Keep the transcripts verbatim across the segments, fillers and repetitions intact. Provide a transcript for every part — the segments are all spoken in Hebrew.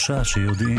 שלושה שיודעים.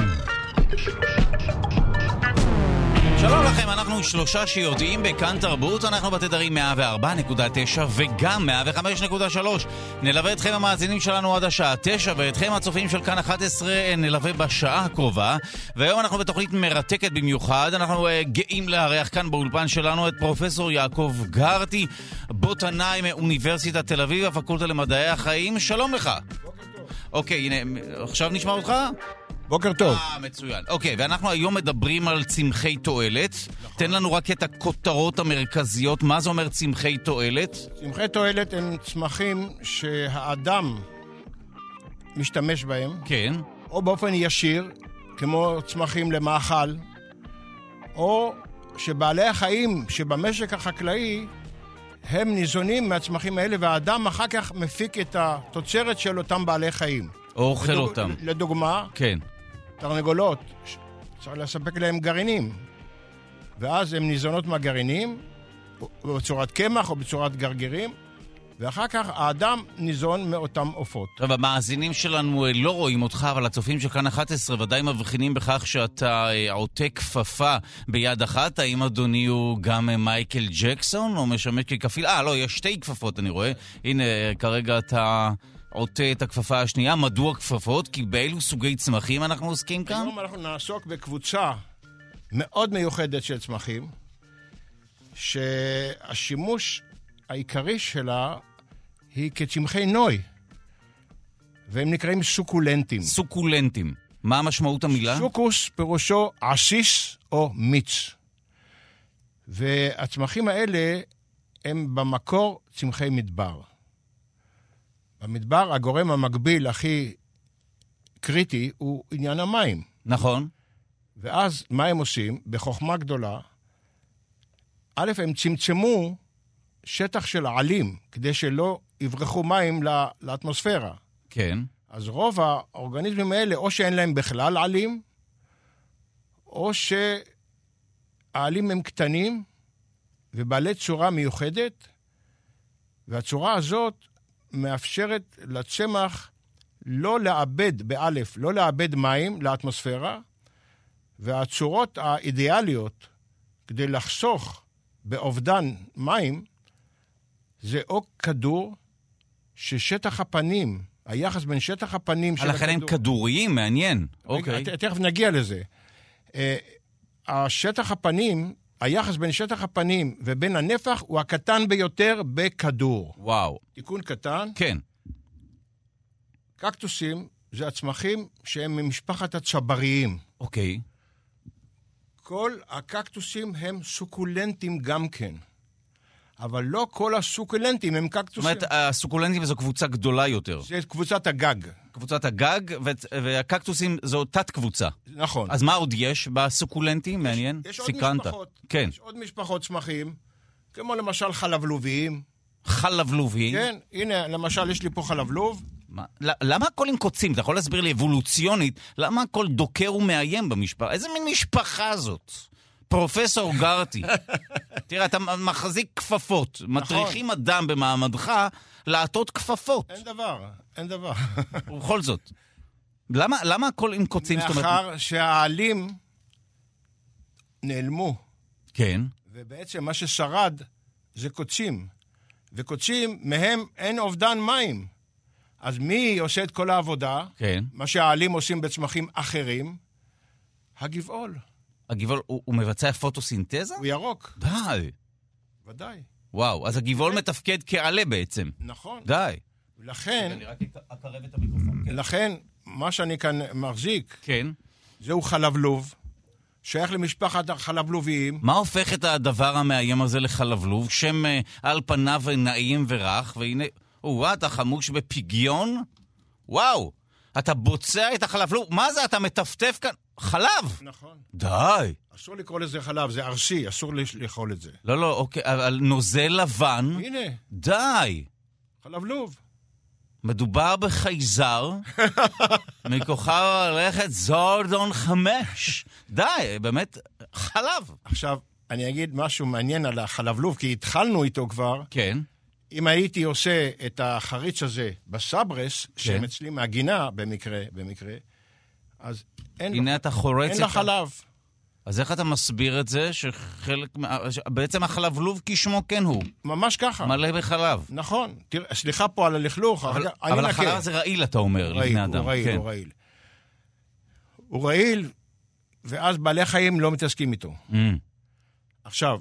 שלום לכם, אנחנו שלושה שיודעים בכאן תרבות, אנחנו בתדרים מאה וארבע נקודה תשע וגם מאה וחמש נקודה שלוש. נלווה אתכם המאזינים שלנו עד השעה תשע, ואתכם הצופים של כאן אחת עשרה נלווה בשעה הקרובה. והיום אנחנו בתוכנית מרתקת במיוחד, אנחנו uh, גאים לארח כאן באולפן שלנו את פרופסור יעקב גרטי, בוטנאי מאוניברסיטת תל אביב, הפקולטה למדעי החיים. שלום לך. בוקר טוב. אוקיי, הנה, עכשיו נשמע אותך? בוקר טוב. אה, מצוין. אוקיי, ואנחנו היום מדברים על צמחי תועלת. נכון. תן לנו רק את הכותרות המרכזיות. מה זה אומר צמחי תועלת? צמחי תועלת הם צמחים שהאדם משתמש בהם. כן. או באופן ישיר, כמו צמחים למאכל, או שבעלי החיים שבמשק החקלאי הם ניזונים מהצמחים האלה, והאדם אחר כך מפיק את התוצרת של אותם בעלי חיים. או אוכל לדוג... אותם. לדוגמה, כן. תרנגולות, צריך לספק להם גרעינים, ואז הן ניזונות מהגרעינים, בצורת קמח או בצורת גרגירים, ואחר כך האדם ניזון מאותם עופות. טוב, המאזינים שלנו לא רואים אותך, אבל הצופים של כאן אחת עשרה ודאי מבחינים בכך שאתה עוטה כפפה ביד אחת. האם אדוני הוא גם מייקל ג'קסון, או משמש ככפיל? אה, לא, יש שתי כפפות, אני רואה. הנה, כרגע אתה עוטה את הכפפה השנייה. מדוע כפפות? כי באילו סוגי צמחים אנחנו עוסקים כאן? היום אנחנו נעסוק בקבוצה מאוד מיוחדת של צמחים, שהשימוש העיקרי שלה היא כצמחי נוי, והם נקראים סוקולנטים. סוקולנטים. מה המשמעות המילה? סוקוס פירושו עסיס או מיץ. והצמחים האלה הם במקור צמחי מדבר. במדבר הגורם המקביל הכי קריטי הוא עניין המים. נכון. ואז מה הם עושים? בחוכמה גדולה, א', הם צמצמו שטח של עלים, כדי שלא יברחו מים לאטמוספירה. כן. אז רוב האורגניזמים האלה, או שאין להם בכלל עלים, או שהעלים הם קטנים ובעלי צורה מיוחדת, והצורה הזאת מאפשרת לצמח לא לאבד, באלף, לא לאבד מים לאטמוספירה, והצורות האידיאליות כדי לחסוך באובדן מים, זה או כדור ששטח הפנים, היחס בין שטח הפנים של הכדור... לכן הם כדוריים, מעניין. אוקיי. תכף נגיע לזה. השטח הפנים, היחס בין שטח הפנים ובין הנפח הוא הקטן ביותר בכדור. וואו. תיקון קטן. כן. קקטוסים זה הצמחים שהם ממשפחת הצבריים. אוקיי. כל הקקטוסים הם סוקולנטים גם כן. אבל לא כל הסוקולנטים הם קקטוסים. זאת אומרת, הסוקולנטים זו קבוצה גדולה יותר. זה קבוצת הגג. קבוצת הגג, והקקטוסים זו תת קבוצה. נכון. אז מה עוד יש בסוקולנטים? מעניין? יש עוד משפחות. כן. יש עוד משפחות צמחים, כמו למשל חלבלוביים. חלבלוביים? כן, הנה, למשל, יש לי פה חלבלוב. מה? למה הכל עם קוצים? אתה יכול להסביר לי אבולוציונית, למה הכל דוקר ומאיים במשפחה? איזה מין משפחה זאת? פרופסור גרטי. תראה, אתה מחזיק כפפות. מטריחים אדם במעמדך לעטות כפפות. אין דבר, אין דבר. ובכל זאת. למה, למה הכל עם קוצים? מאחר שהעלים נעלמו. כן. ובעצם מה ששרד זה קוצים. וקוצים, מהם אין אובדן מים. אז מי עושה את כל העבודה? כן. מה שהעלים עושים בצמחים אחרים? הגבעול. הגבעול, הוא, הוא מבצע פוטוסינתזה? הוא ירוק. די. ודאי. וואו, אז הגבעול כן. מתפקד כעלה בעצם. נכון. די. ולכן... אני רק אקרב את המיקרופון. כן. לכן, מה שאני כאן מחזיק, כן. זהו חלבלוב, שייך למשפחת החלבלוביים. מה הופך את הדבר המאיים הזה לחלבלוב? שם על פניו נעים ורך, והנה... וואו, אתה חמוש בפגיון? וואו, אתה בוצע את החלבלוב. מה זה, אתה מטפטף כאן? חלב! נכון. די. אסור לקרוא לזה חלב, זה ארסי, אסור לאכול את זה. לא, לא, אוקיי, אבל נוזל לבן. הנה. די. חלבלוב. מדובר בחייזר, מכוכב הלכת זורדון חמש. די, באמת, חלב. עכשיו, אני אגיד משהו מעניין על החלבלוב, כי התחלנו איתו כבר. כן. אם הייתי עושה את החריץ הזה בסברס, כן. שהם אצלי מהגינה במקרה, במקרה, אז אין, הנה לו, אתה חורץ אין לה חלב. אז איך אתה מסביר את זה שחלק... בעצם החלבלוב כשמו כן הוא. ממש ככה. מלא בחלב. נכון. תראה, סליחה פה על הלכלוך. אבל, אבל אבל החלב זה רעיל, אתה אומר, רעיל, לבני אדם. הוא רעיל, כן. הוא רעיל. הוא רעיל, ואז בעלי חיים לא מתעסקים איתו. Mm. עכשיו,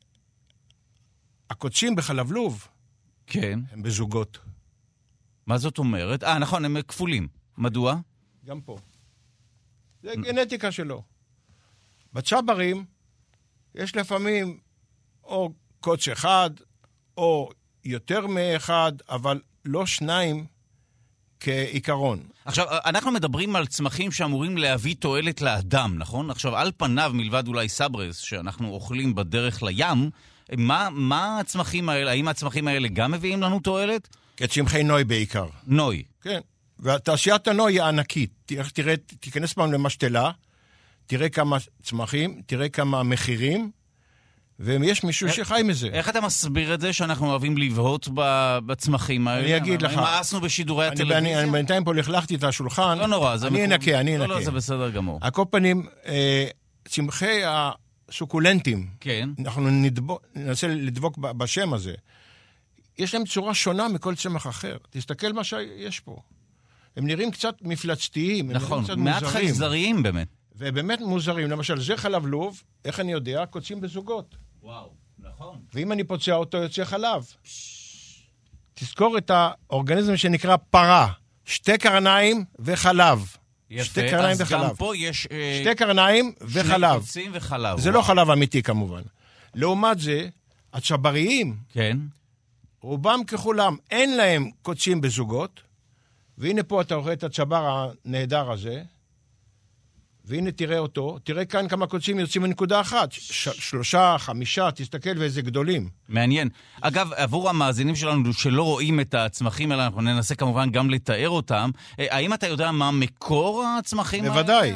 הקודשים בחלבלוב, כן. הם בזוגות. מה זאת אומרת? אה, נכון, הם כפולים. מדוע? גם פה. זה גנטיקה שלו. בצ'ברים יש לפעמים או קודש אחד, או יותר מאחד, אבל לא שניים כעיקרון. עכשיו, אנחנו מדברים על צמחים שאמורים להביא תועלת לאדם, נכון? עכשיו, על פניו, מלבד אולי סברס, שאנחנו אוכלים בדרך לים, מה, מה הצמחים האלה, האם הצמחים האלה גם מביאים לנו תועלת? כצמחי נוי בעיקר. נוי. כן. והתעשיית הנוי היא ענקית. תראה, תראה, תיכנס פעם למשתלה, תראה כמה צמחים, תראה כמה מחירים, ויש מישהו שחי מזה. איך אתה מסביר את זה שאנחנו אוהבים לבהות בצמחים האלה? אני אגיד לך. מאסנו בשידורי הטלוויזיה? אני, אני בינתיים פה לכלכתי את השולחן. לא נורא, זה אני אנקה, אני אנקה. לא, לא, זה בסדר גמור. על כל פנים, צמחי הסוקולנטים, כן. אנחנו נדבוק, ננסה לדבוק בשם הזה. יש להם צורה שונה מכל צמח אחר. תסתכל מה שיש פה. הם נראים קצת מפלצתיים, נכון, הם נראים מעט קצת מוזרים. חייזריים באמת. ובאמת מוזרים. למשל, זה חלבלוב, איך אני יודע? קוצים בזוגות. וואו, נכון. ואם אני פוצע אותו, יוצא חלב. תזכור את האורגניזם שנקרא פרה. שתי קרניים וחלב. יפה, שתי קרניים אז וחלב. גם פה יש... שתי קרניים שני וחלב. קוצים וחלב. זה וואו. לא חלב אמיתי כמובן. לעומת זה, הצ'בריים, כן. רובם ככולם, אין להם קוצים בזוגות, והנה פה אתה רואה את הצ'בר הנהדר הזה, והנה תראה אותו, תראה כאן כמה קוצים יוצאים מנקודה אחת, ש- שלושה, חמישה, תסתכל ואיזה גדולים. מעניין. אגב, עבור המאזינים שלנו שלא רואים את הצמחים האלה, אנחנו ננסה כמובן גם לתאר אותם. האם אתה יודע מה מקור הצמחים האלה? בוודאי.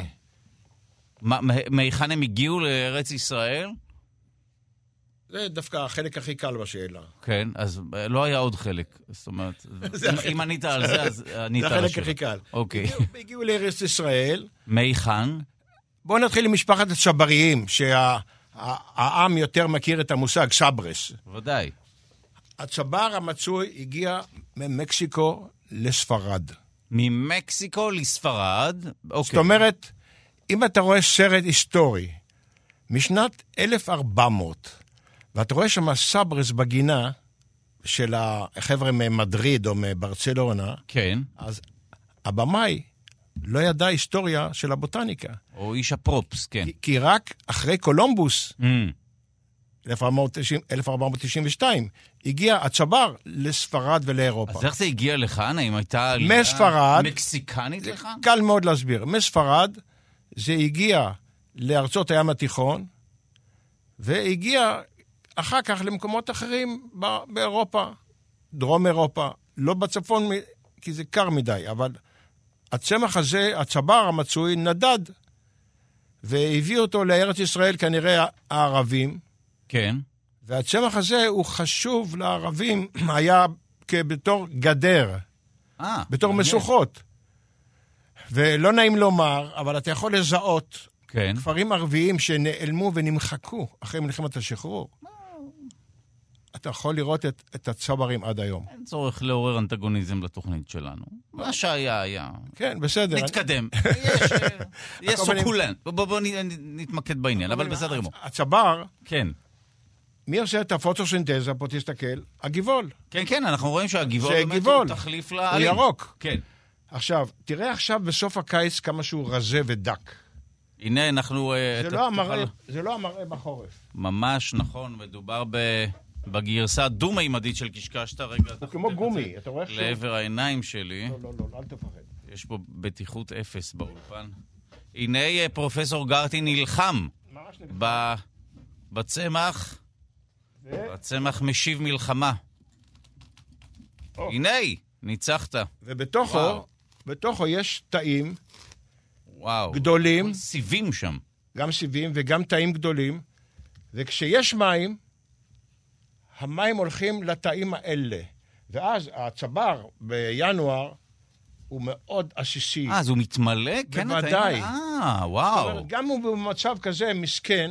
מהיכן הם הגיעו לארץ ישראל? זה דווקא החלק הכי קל בשאלה. כן, אז לא היה עוד חלק. זאת אומרת, אם ענית על זה, אז ענית על זה השאלה. החלק הכי קל. אוקיי. הגיעו לארץ ישראל. מהיכן? בואו נתחיל עם משפחת הצ'בריים, שהעם יותר מכיר את המושג, סברס. ודאי. הצ'בר המצוי הגיע ממקסיקו לספרד. ממקסיקו לספרד? אוקיי. זאת אומרת, אם אתה רואה סרט היסטורי משנת אלף וארבע מאות, ואתה רואה שם סברס בגינה של החבר'ה ממדריד או מברצלונה, כן. אז הבמאי לא ידע היסטוריה של הבוטניקה. או איש הפרופס, כן. כי, כי רק אחרי קולומבוס, Mm. אלף ארבע מאות תשעים ושתיים, הגיע הצ'בר לספרד ולאירופה. אז איך זה הגיע לכאן? האם הייתה עלייה מספרד, מקסיקנית לכאן? קל מאוד להסביר. מספרד זה הגיע לארצות הים התיכון, והגיע אחר כך למקומות אחרים באירופה, דרום אירופה, לא בצפון כי זה קר מדי, אבל הצמח הזה, הצ'בר המצוי, נדד, והביא אותו לארץ ישראל כנראה הערבים, כן. והצמח הזה הוא חשוב לערבים, היה בתור גדר, אה, בתור מעניין. משוכות. ולא נעים לומר, אבל אתה יכול לזהות כן. כפרים ערביים שנעלמו ונמחקו אחרי מלחמת השחרור. אתה יכול לראות את, את הצ'ברים עד היום. אין צורך לעורר אנטגוניזם לתוכנית שלנו. מה שהיה היה. כן, בסדר. נתקדם. יש, יש סוקולנט. בואו נתמקד בעניין, אבל בסדר גמור. הצ'בר, כן. מי עושה את הפוטוסינתזה? פה תסתכל, הגיבול. כן, כן, אנחנו רואים שהגיבול זה גיבול. הוא תחליף הוא לעלים. ירוק. כן. עכשיו, תראה עכשיו בסוף הקיץ כמה שהוא רזה ודק. הנה אנחנו... זה לא המראה, זה לא המראה בחורף. ממש נכון, מדובר ב... בגרסה דו-מימדית של קשקשת, רגע... הוא כמו גומי, אתה רואה איך שהוא? לעבר העיניים שלי. לא, לא, לא, אל תפחד. יש פה בטיחות אפס באולפן. הנה פרופסור גרטי נלחם ב... בצמח. הצמח משיב מלחמה. הנה, ניצחת. ובתוכו, בתוכו יש תאים וואו. גדולים, סיבים שם. גם סיבים וגם תאים גדולים, וכשיש מים, המים הולכים לתאים האלה. ואז הצ'בר בינואר, הוא מאוד עסיסי. אה, אז הוא מתמלא? כן, בוודאי. אה, וואו. זאת אומרת, גם הוא במצב כזה מסכן,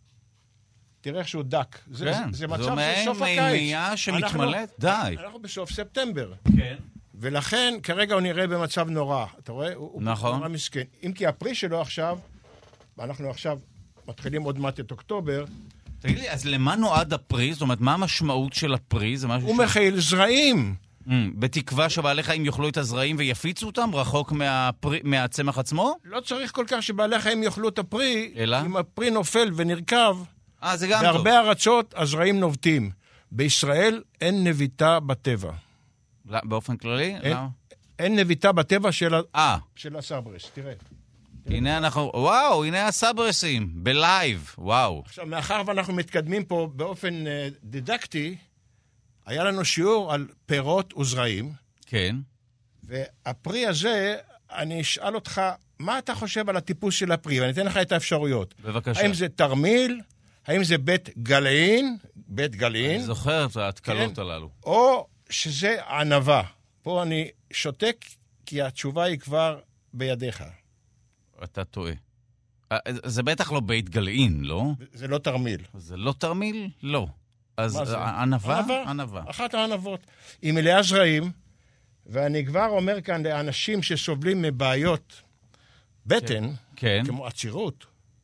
תראה איך שהוא דק. זה, כן, זה, זה מצב זו של סוף הקיץ. מעין מימייה שמתמלאת, די. אנחנו בסוף ספטמבר. כן. ולכן, כרגע הוא נראה במצב נורא. אתה רואה? הוא, נכון. הוא נורא מסכן. אם כי הפרי שלו עכשיו, ואנחנו עכשיו מתחילים עוד מעט את אוקטובר, תגיד לי, אז למה נועד הפרי? זאת אומרת, מה המשמעות של הפרי? זה משהו הוא ש... מכיל זרעים. Mm, בתקווה שבעלי חיים יאכלו את הזרעים ויפיצו אותם רחוק מהפרי, מהצמח עצמו? לא צריך כל כך שבעלי חיים יאכלו את הפרי, אלא? אם הפרי נופל ונרכב, אה, זה גם טוב. בהרבה ארצות הזרעים נובטים. בישראל אין נביטה בטבע. לא, באופן כללי? אין, לא. אין נביטה בטבע של, אה. של הסברס, תראה. הנה אנחנו, וואו, הנה הסברסים, בלייב, וואו. עכשיו, מאחר ואנחנו מתקדמים פה באופן uh, דידקטי, היה לנו שיעור על פירות וזרעים, כן. והפרי הזה, אני אשאל אותך, מה אתה חושב על הטיפוס של הפרי? ואני אתן לך את האפשרויות. בבקשה. האם זה תרמיל? האם זה בית גלעין? בית גלעין? אני זוכר את ההתקלות כן. הללו. או שזה ענבה. פה אני שותק, כי התשובה היא כבר בידיך. אתה טועה. זה בטח לא בית גלעין, לא? זה לא תרמיל. זה לא תרמיל? לא. אז מה זה? ענבה? ענבה? ענבה. אחת הענבות. היא מלאה זרעים, ואני כבר אומר כאן לאנשים שסובלים מבעיות בטן, כן. כמו עצירות,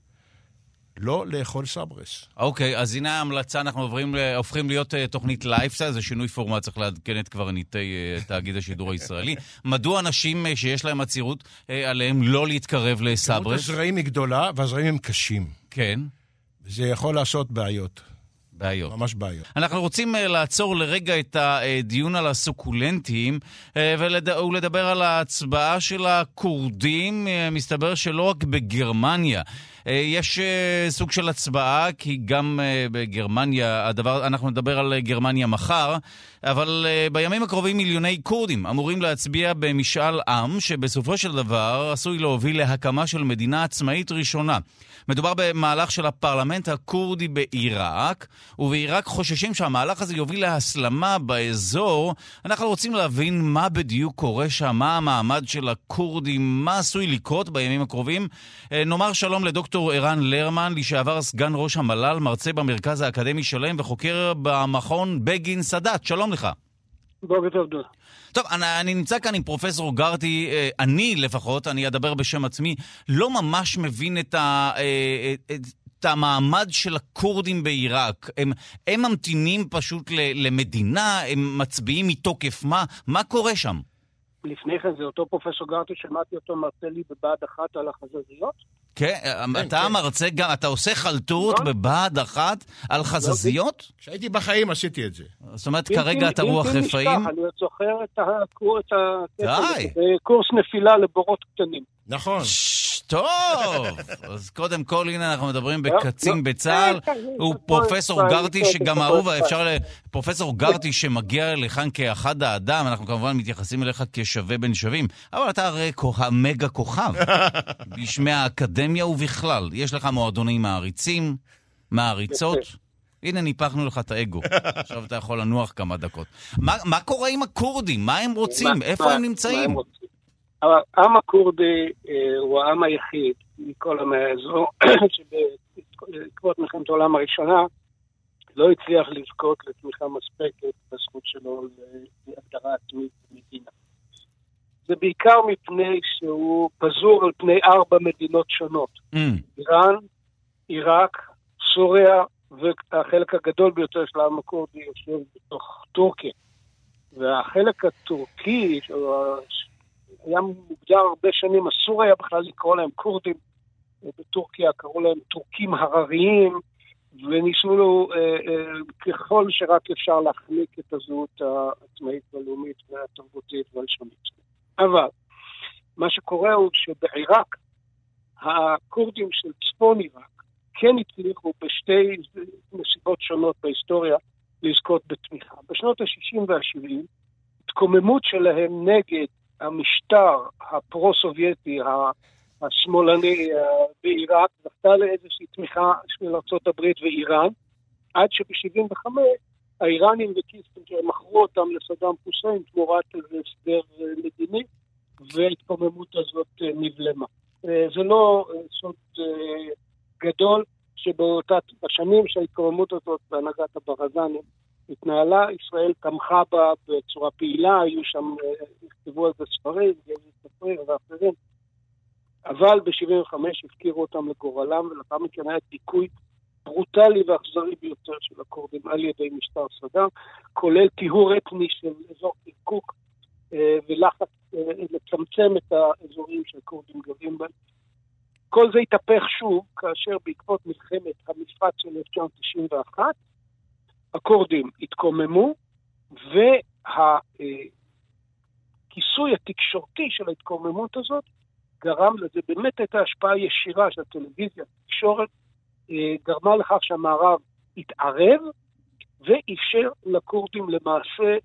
לא לאכול סברס. אוקיי, אז הנה ההמלצה, אנחנו עוברים, הופכים להיות uh, תוכנית לייפסטייל, זה שינוי פורמט, צריך לעדכן את קברניטי uh, תאגיד השידור הישראלי. מדוע אנשים uh, שיש להם עצירות uh, עליהם לא להתקרב לסברס? כמות הזרעים היא גדולה, והזרעים הם קשים. כן. זה יכול לעשות בעיות. בעיות. ממש בעיות. אנחנו רוצים uh, לעצור לרגע את הדיון על הסוקולנטים, uh, ולדבר על ההצבעה של הכורדים. Uh, מסתבר שלא רק בגרמניה, יש סוג של הצבעה, כי גם בגרמניה, הדבר, אנחנו נדבר על גרמניה מחר, אבל בימים הקרובים מיליוני קורדים אמורים להצביע במשאל עם, שבסופו של דבר עשוי להוביל להקמה של מדינה עצמאית ראשונה. מדובר במהלך של הפרלמנט הקורדי בעיראק, ובעיראק חוששים שהמהלך הזה יוביל להסלמה באזור. אנחנו רוצים להבין מה בדיוק קורה שם, מה המעמד של הקורדים, מה עשוי לקרות בימים הקרובים. נאמר שלום לדוקטור ערן לרמן, לשעבר סגן ראש המל"ל, מרצה במרכז האקדמי שלם וחוקר במכון בגין סאדאת. שלום לך. בוקר טוב, דוד. טוב, אני, אני נמצא כאן עם פרופסור גרטי, אני לפחות, אני אדבר בשם עצמי, לא ממש מבין את, ה, את, את המעמד של הקורדים בעיראק. הם, הם ממתינים פשוט למדינה, הם מצביעים מתוקף מה? מה קורה שם? לפני כן זה אותו פרופסור גרטי, שמעתי אותו מרצה לי בבה"ד אחת על החזזיות. כן, אתה מרצה גם, אתה עושה חלטורת בבה"ד אחת על חזזיות? כשהייתי בחיים עשיתי את זה. זאת אומרת, כרגע אתה רוח רפאים? אני זוכר את הקורס נפילה לבורות קטנים. נכון. טוב, אז קודם כל, הנה אנחנו מדברים בקצין בצה"ל, הוא פרופסור גרטי שגם אהוב, אפשר ל... פרופסור גרטי שמגיע לכאן כאחד האדם, אנחנו כמובן מתייחסים אליך כשווה בין שווים, אבל אתה הרי המגה כוכב, בשמי האקדמיה ובכלל, יש לך מועדוני מעריצים, מעריצות, הנה ניפחנו לך את האגו, עכשיו אתה יכול לנוח כמה דקות. מה קורה עם הקורדים? מה הם רוצים? איפה הם נמצאים? העם הקורדי הוא העם היחיד מכל המאה הזו, שבעקבות מלחמת העולם הראשונה לא הצליח לזכות לתמיכה מספקת בזכות שלו להגדרה עצמית במדינה. זה בעיקר מפני שהוא פזור על פני ארבע מדינות שונות. Mm. איראן, עיראק, סוריה, והחלק הגדול ביותר של העם הקורדי יושב בתוך טורקיה. והחלק הטורקי, היה מוגדר הרבה שנים, אסור היה בכלל לקרוא להם קורדים. בטורקיה קראו להם טורקים הרריים, וניסו לו אה, אה, ככל שרק אפשר להחליק את הזהות העצמאית והלאומית והתרבותית והלשונית. אבל מה שקורה הוא שבעיראק, הקורדים של צפון עיראק כן הצליחו בשתי נסיבות שונות בהיסטוריה לזכות בתמיכה. בשנות ה-שישים וה-שבעים, התקוממות שלהם נגד המשטר הפרו-סובייטי, השמאלני בעיראק, זכתה לאיזושהי תמיכה של ארצות הברית ואיראן, עד שב-שבעים וחמש האיראנים וקיסינג'ר מכרו אותם לסדאם חוסיין תמורת איזה הסדר מדיני, וההתקוממות הזאת נבלמה. זה לא סוד גדול שבשנים שההתקוממות הזאת בהנהגת הברזנים התנהלה, ישראל תמכה בה בצורה פעילה, היו שם, נכתבו על זה ספרים, ספרים ואחרים, אבל ב-שבעים וחמש הפקירו אותם לגורלם, ולאחר מכן היה דיכוי ברוטלי ואכזרי ביותר של הכורדים על ידי משטר סדאם, כולל טיהור אתני של אזור קירקוק, ולחץ לצמצם את האזורים שהכורדים גרים בהם. כל זה התהפך שוב, כאשר בעקבות מלחמת המפרץ של אלף תשע מאות תשעים ואחת, הכורדים התקוממו, והכיסוי התקשורתי של ההתקוממות הזאת גרם לזה, באמת הייתה השפעה ישירה של הטלוויזיה, התקשורת, גרמה לכך שהמערב התערב, ואפשר לכורדים למעשה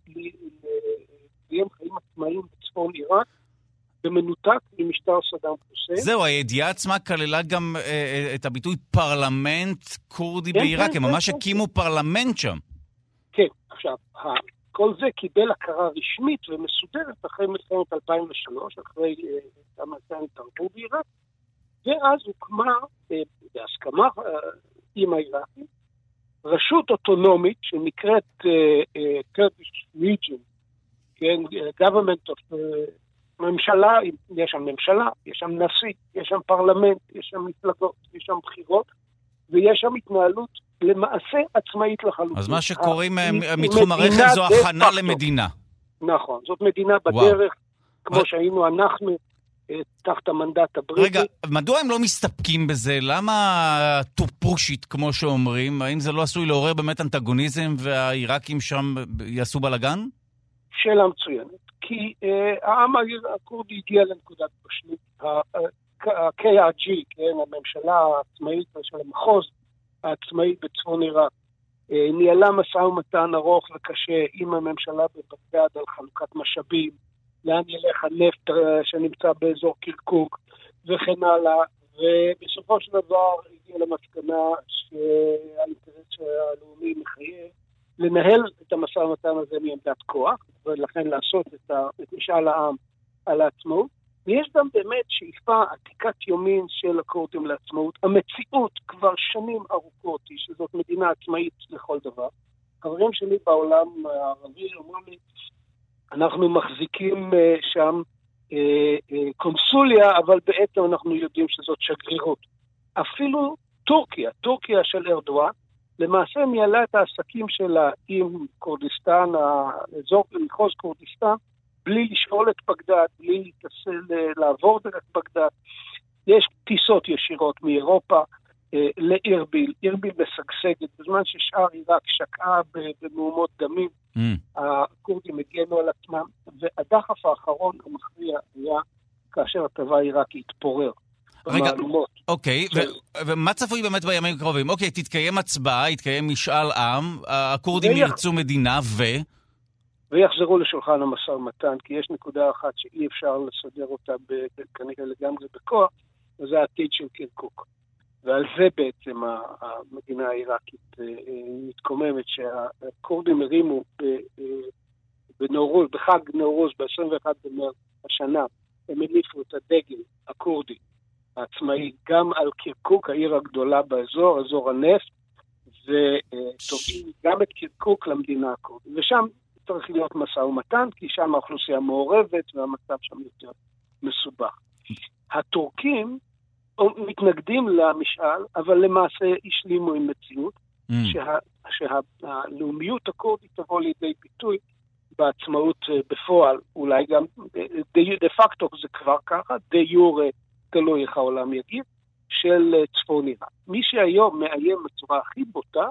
לקיים חיים עצמאיים בצפון עיראק, במנותק ממשטר סדאם חוסיין. זהו, הידיעה עצמה כללה גם אה, את הביטוי פרלמנט קורדי כן, בעיראק, הם כן, ממש כן, הקימו כן. פרלמנט שם. כן, עכשיו, כל זה קיבל הכרה רשמית ומסודרת אחרי מלחמת אלפיים ושלוש, אחרי כמה שנים התערבו בעיראק, ואז הוקמה, אה, בהסכמה אה, עם העיראקים, רשות אוטונומית שנקראת Kurdish Region, כן, Government of... ממשלה, יש שם ממשלה, יש שם נשיא, יש שם פרלמנט, יש שם מפלגות, יש שם בחירות, ויש שם התנהלות למעשה עצמאית לחלוטין. אז מה שקוראים מתחום הרכב זו הכנה למדינה. נכון, זאת מדינה בדרך, כמו שהיינו אנחנו, תחת המנדט הבריטי. רגע, מדוע הם לא מסתפקים בזה? למה טופושית, כמו שאומרים? האם זה לא עשוי לעורר באמת אנטגוניזם והעיראקים שם יעשו בלגן? שאלה מצוינת. כי העם הכורדי הגיע לנקודת בשלות. ה-K R G, כן, הממשלה העצמאית של המחוז העצמאי בצפון עיראק, ניהלה משא ומתן ארוך וקשה עם הממשלה בבגדד על חלוקת משאבים, לאן ילך הנפט שנמצא באזור קירקוק וכן הלאה, ובסופו של דבר הגיע למסקנה שהאינטרס הלאומי מחייב לנהל את המשא ומתן הזה מעמדת כוח, ולכן לעשות את, ה, את משאל העם על העצמאות. ויש גם באמת שאיפה עתיקת יומין של הכורדים לעצמאות. המציאות כבר שנים ארוכות היא שזאת מדינה עצמאית לכל דבר. חברים שלי בעולם הערבי אומרים לי, אנחנו מחזיקים שם קונסוליה, אבל בעצם אנחנו יודעים שזאת שגרירות. אפילו טורקיה, טורקיה של ארדואן, למעשה ניהלה את העסקים שלה עם קורדיסטן, האזור במחוז קורדיסטן, בלי לשאול את בגדד, בלי להתעסל, לעבור דרך בגדד. יש טיסות ישירות מאירופה אה, לאירביל, אירביל משגשגת, בזמן ששאר עיראק שקעה במהומות דמים, mm. הכורדים הגנו על עצמם, והדחף האחרון המכריע היה כאשר הצבא העיראקי התפורר. רגע, אוקיי, ומה צפוי באמת בימים הקרובים? אוקיי, תתקיים הצבעה, יתקיים משאל עם, הכורדים ירצו מדינה ו... ויחזרו לשולחן המשא ומתן, כי יש נקודה אחת שאי אפשר לסדר אותה כנראה לגמרי בכוח, וזה העתיד של קירקוק. ועל זה בעצם המדינה העיראקית מתקוממת, שהכורדים הרימו בנורוז, בחג נורוז, ב-עשרים ואחד במרץ השנה, הם הניפו את הדגל הכורדי העצמאי, גם על קירקוק, העיר הגדולה באזור, אזור הנפט, ותובעים גם את קירקוק למדינה הכורדית. ושם צריך להיות משא ומתן, כי שם האוכלוסייה מעורבת, והמצב שם יותר מסובך. הטורקים מתנגדים למשאל, אבל למעשה השלימו עם מציאות, mm. שה, שהלאומיות הכורדית תבוא לידי ביטוי בעצמאות בפועל, אולי גם דה פקטו זה כבר ככה, דה יורה תלוי איך העולם יגיד, של צפון עיראק. מי שהיום מאיים בצורה הכי בוטה,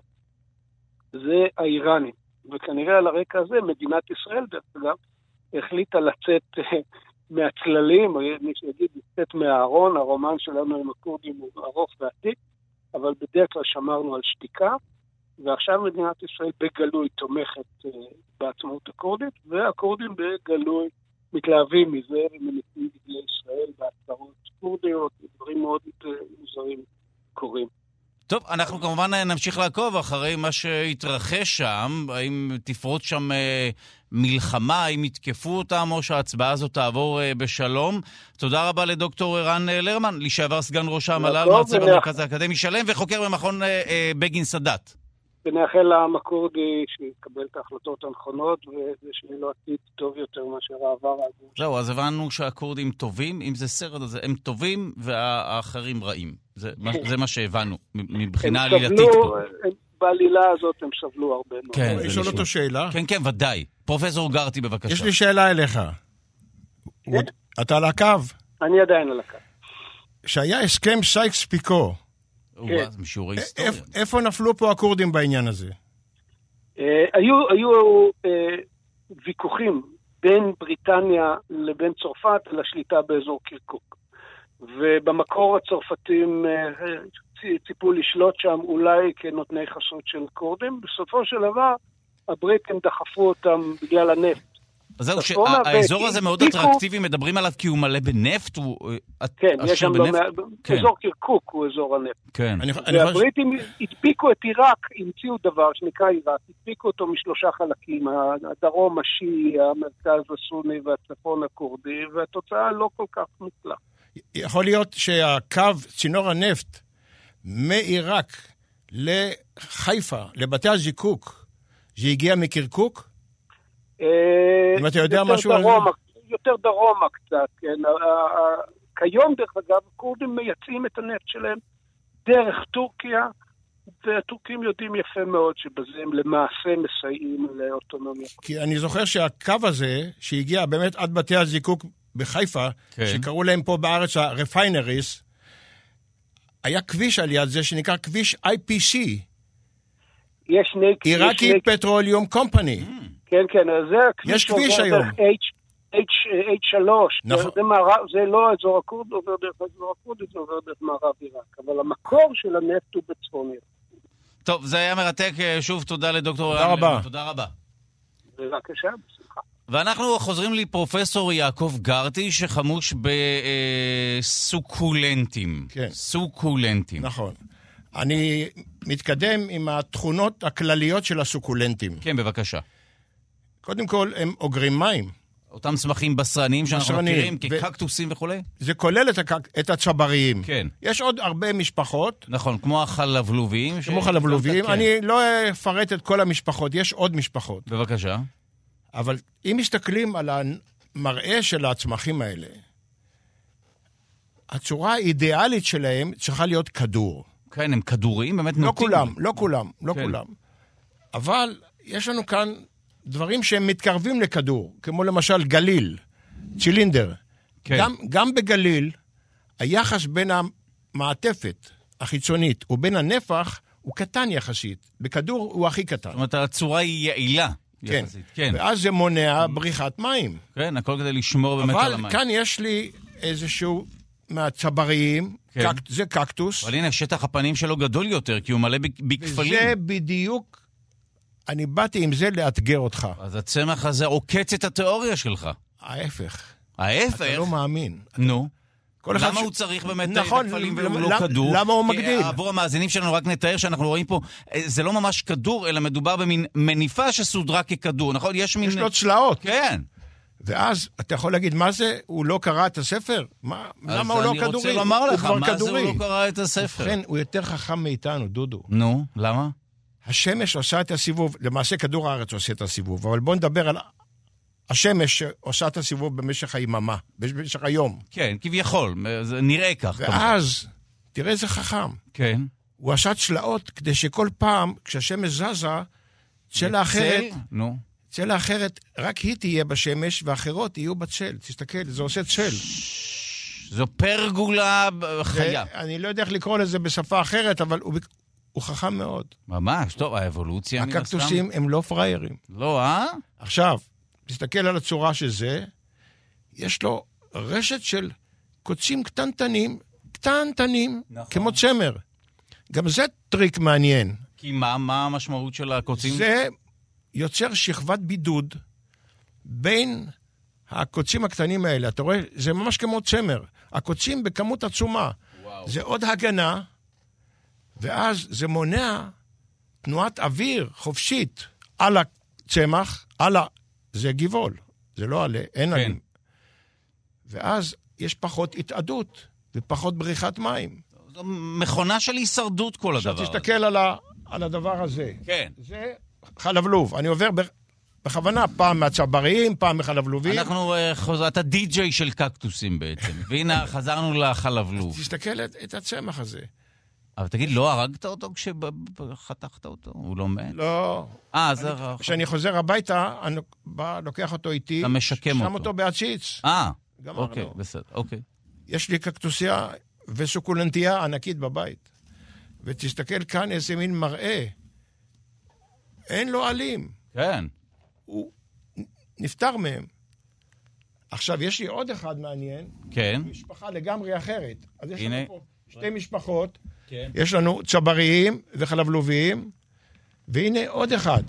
זה האיראנים. וכנראה על הרקע הזה, מדינת ישראל, דרך אגב, החליטה לצאת מהצללים, או מי שיגיד, לצאת מהארון, הרומן שלנו עם הכורדים הוא ארוך ועתיק, אבל בדרך כלל שמרנו על שתיקה, ועכשיו מדינת ישראל בגלוי תומכת בעצמאות הכורדית, והכורדים בגלוי מתלהבים מזה, ומניפים דגלי ישראל בהצהרות כורדיות, דברים מאוד מוזרים קורים. טוב, אנחנו כמובן נמשיך לעקוב אחרי מה שהתרחש שם, האם תפרוץ שם אה, מלחמה, האם יתקפו אותם, או שההצבעה הזאת תעבור אה, בשלום. תודה רבה לדוקטור ערן לרמן, לשעבר סגן ראש המל"ל, מרצה במרכז האקדמי שלם, וחוקר במכון אה, אה, בגין סאדאת. ונאחל לעם הכורדי שיקבל את ההחלטות הנכונות, ושיהיה לו עתיד טוב יותר מאשר העבר. זהו, אז הבנו שהכורדים טובים, אם זה סרט הזה, הם טובים והאחרים רעים. זה, זה מה שהבנו, מבחינה עלילתית פה. בעלילה הזאת הם סבלו הרבה מאוד. כן, יש אותו שאלה? כן, כן, ודאי. פרופסור גרטי, בבקשה. יש לי שאלה אליך. אתה על הקו? אני עדיין על הקו. שהיה הסכם סייקס-פיקו, איפה נפלו פה הכורדים בעניין הזה? היו ויכוחים בין בריטניה לבין צרפת על השליטה באזור קירקוק. ובמקור הצרפתים ציפו לשלוט שם אולי כנותני חסות של קורדים. בסופו של דבר הבריטים דחפו אותם בגלל הנפט. אז זהו, שהאזור הזה מאוד אטרקטיבי, מדברים עליו כי הוא מלא בנפט? כן, יש שם אזור קירקוק, הוא אזור הנפט. והבריטים הדביקו את עיראק, המציאו דבר שנקרא עיראק, הדביקו אותו משלושה חלקים, הדרום השיעי, המרכז הסוני והצפון הכורדי, והתוצאה לא כל כך מוצלחת. יכול להיות שהקו, צינור הנפט, מעיראק לחיפה, לבתי הזיקוק, זה הגיע מקירקוק? אם אתה יודע משהו על זה? יותר דרומה קצת, כן. כיום, דרך אגב, הכורדים מייצאים את הנפט שלהם דרך טורקיה, והטורקים יודעים יפה מאוד שבזה הם למעשה מסייעים לאוטונומיה. כי אני זוכר שהקו הזה, שהגיע באמת עד בתי הזיקוק בחיפה, שקראו להם פה בארץ הרפיינריס, היה כביש על יד זה שנקרא כביש איי פי סי. יש שני... עיראקי פטרוליום קומפני. כן, כן, אז זה יש כביש היום. אייץ' שלוש. זה לא אזור הכורד, עובר דרך אזור הכורד, זה עובר דרך מערב עיראק. אבל המקור של הנפט הוא בצפון עיראק. טוב, זה היה מרתק. שוב, תודה לדוקטור... תודה רבה. תודה רבה. בבקשה, בשמחה. ואנחנו חוזרים לפרופסור יעקב גרטי, שחמוש בסוקולנטים. כן. סוקולנטים. נכון. אני מתקדם עם התכונות הכלליות של הסוקולנטים. כן, בבקשה. קודם כל, הם אוגרים מים. אותם צמחים בשרניים שאנחנו מכירים, כקקטוסים וכו'? זה כולל את, הקק... את הצבריים. כן. יש עוד הרבה משפחות. נכון, כמו החלבלוביים. כמו ש... חלבלוביים. כן. אני לא אפרט את כל המשפחות, יש עוד משפחות. בבקשה. אבל אם מסתכלים על המראה של הצמחים האלה, הצורה האידיאלית שלהם צריכה להיות כדור. כן, הם כדוריים, באמת לא נוטים. כולם, לא כולם, לא כן. כולם. אבל יש לנו כאן דברים שהם מתקרבים לכדור, כמו למשל גליל, צילינדר. כן. גם, גם בגליל, היחס בין המעטפת החיצונית ובין הנפח הוא קטן יחסית. בכדור הוא הכי קטן. זאת אומרת, הצורה היא יעילה. כן. כן. ואז זה מונע בריחת מים. כן, הכל כדי לשמור באמת על המים. אבל כאן יש לי איזשהו מהצבריים, כן. קק, זה קקטוס. אבל הנה, שטח הפנים שלו גדול יותר, כי הוא מלא בכפלים. זה בדיוק, אני באתי עם זה לאתגר אותך. אז הצמח הזה עוקץ את התיאוריה שלך. ההפך. ההפך? אתה לא מאמין. נו. למה ש... הוא צריך באמת נכון, כפלים והוא לא כדור? למה הוא מגדיל? עבור המאזינים שלנו רק נתאר שאנחנו רואים פה, זה לא ממש כדור, אלא מדובר במין מניפה שסודרה ככדור, נכון? יש מין... יש לו צלעות. כן. ואז אתה יכול להגיד, מה זה? הוא לא קרא את הספר? מה? למה הוא לא כדורי? אז אני רוצה לומר לך, מה זה הוא לא קרא את הספר? ובכן, הוא יותר חכם מאיתנו, דודו. נו, למה? השמש עושה את הסיבוב, למעשה כדור הארץ עושה את הסיבוב, אבל בוא נדבר על השמש שעושה את הסיבוב במשך היממה, במשך היום. כן, כביכול, זה נראה כך. ואז, תראה איזה חכם. כן. הוא עשה צלעות כדי שכל פעם, כשהשמש זזה, צלע אחרת, נו. צלע אחרת, רק היא תהיה בשמש, ואחרות יהיו בצל. תסתכל, זה עושה צל. זו פרגולה חיה. אני לא יודע איך לקרוא לזה בשפה אחרת, אבל הוא... הוא חכם מאוד. ממש, טוב, האבולוציה... הקקטוסים הם לא פריירים. לא, אה? עכשיו, תסתכל על הצורה של זה, יש לו רשת של קוצים קטנטנים, קטנטנים, נכון. כמו צמר. גם זה טריק מעניין. כי מה, מה המשמעות של הקוצים? זה יוצר שכבת בידוד בין הקוצים הקטנים האלה. אתה רואה, זה ממש כמו צמר. הקוצים בכמות עצומה. וואו. זה עוד הגנה... ואז זה מונע תנועת אוויר חופשית על הצמח, על ה... זה גיבול, זה לא עלה, אין כן. עלים. ואז יש פחות התעדות ופחות בריחת מים. זו מכונה של הישרדות כל הדבר. עכשיו תסתכל על, ה... על הדבר הזה. כן. זה חלבלוב. אני עובר ב... בכוונה פעם מהצבריים, פעם מחלבלובים. אנחנו, uh, אתה די-ג'יי של קקטוסים בעצם. והנה, חזרנו לחלבלוב. תסתכל את, את הצמח הזה. אבל תגיד, לא הרגת אותו כשחתכת אותו? הוא לא מת? לא. אה, זה... כשאני חוזר הביתה, אני בא, לוקח אותו איתי. אתה משקם אותו. שם אותו בעציץ. אה, גמרנו. אוקיי, בסדר, אוקיי. יש לי קקטוסיה וסוקולנטיה ענקית בבית. ותסתכל כאן איזה מין מראה. אין לו עלים. כן. הוא נפטר מהם. עכשיו, יש לי עוד אחד מעניין. כן. משפחה לגמרי אחרת. אז יש הנה. לנו פה שתי משפחות. כן. יש לנו צבריים וחלבלוביים, והנה עוד אחד.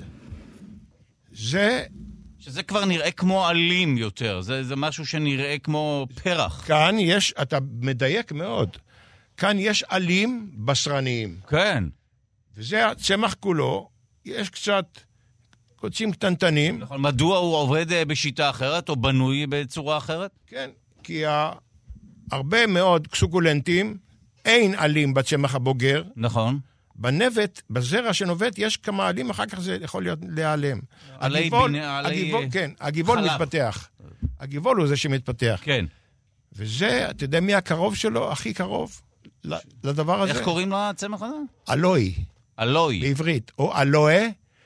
זה... שזה כבר נראה כמו עלים יותר. זה, זה משהו שנראה כמו פרח. כאן יש, אתה מדייק מאוד, כאן יש עלים בשרניים. כן. וזה הצמח כולו, יש קצת קוצים קטנטנים. נכון. מדוע הוא עובד בשיטה אחרת או בנוי בצורה אחרת? כן, כי ה... הרבה מאוד סוקולנטים, אין עלים בצמח הבוגר. נכון. בנבט, בזרע שנובט, יש כמה עלים, אחר כך זה יכול להיות להיעלם. עלי הגיבול, בינה, עלי... הגיבול, כן, הגיבול חלב. מתפתח. הגיבול הוא זה שמתפתח. כן. וזה, אתה יודע מי הקרוב שלו? הכי קרוב לדבר הזה. איך קוראים לצמח הזה? אלוי. אלוי. בעברית. או אלוה.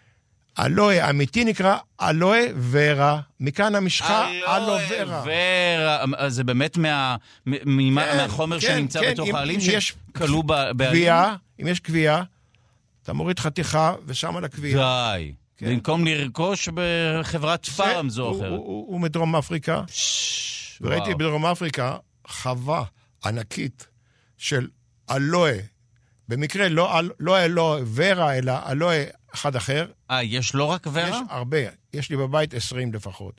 אלוה אמיתי נקרא אלוה ורה. מכאן המשחה אלו ורה. ורה. זה באמת מה, ממה, כן, מהחומר כן, שנמצא כן, בתוך אם, העלים אם שכלו בעלים? קביעה, אם יש קביעה, אתה מוריד חתיכה ושם על הקביעה. די. כן. במקום לרכוש בחברת פארם זו הוא, אחרת. הוא, הוא, הוא מדרום אפריקה. פש, וראיתי וואו. בדרום אפריקה חווה ענקית של אלוה. במקרה לא, לא אלוה ורה, אלא אלוה אחד אחר. אה, יש לא רק ורה? יש הרבה. יש לי בבית עשרים לפחות.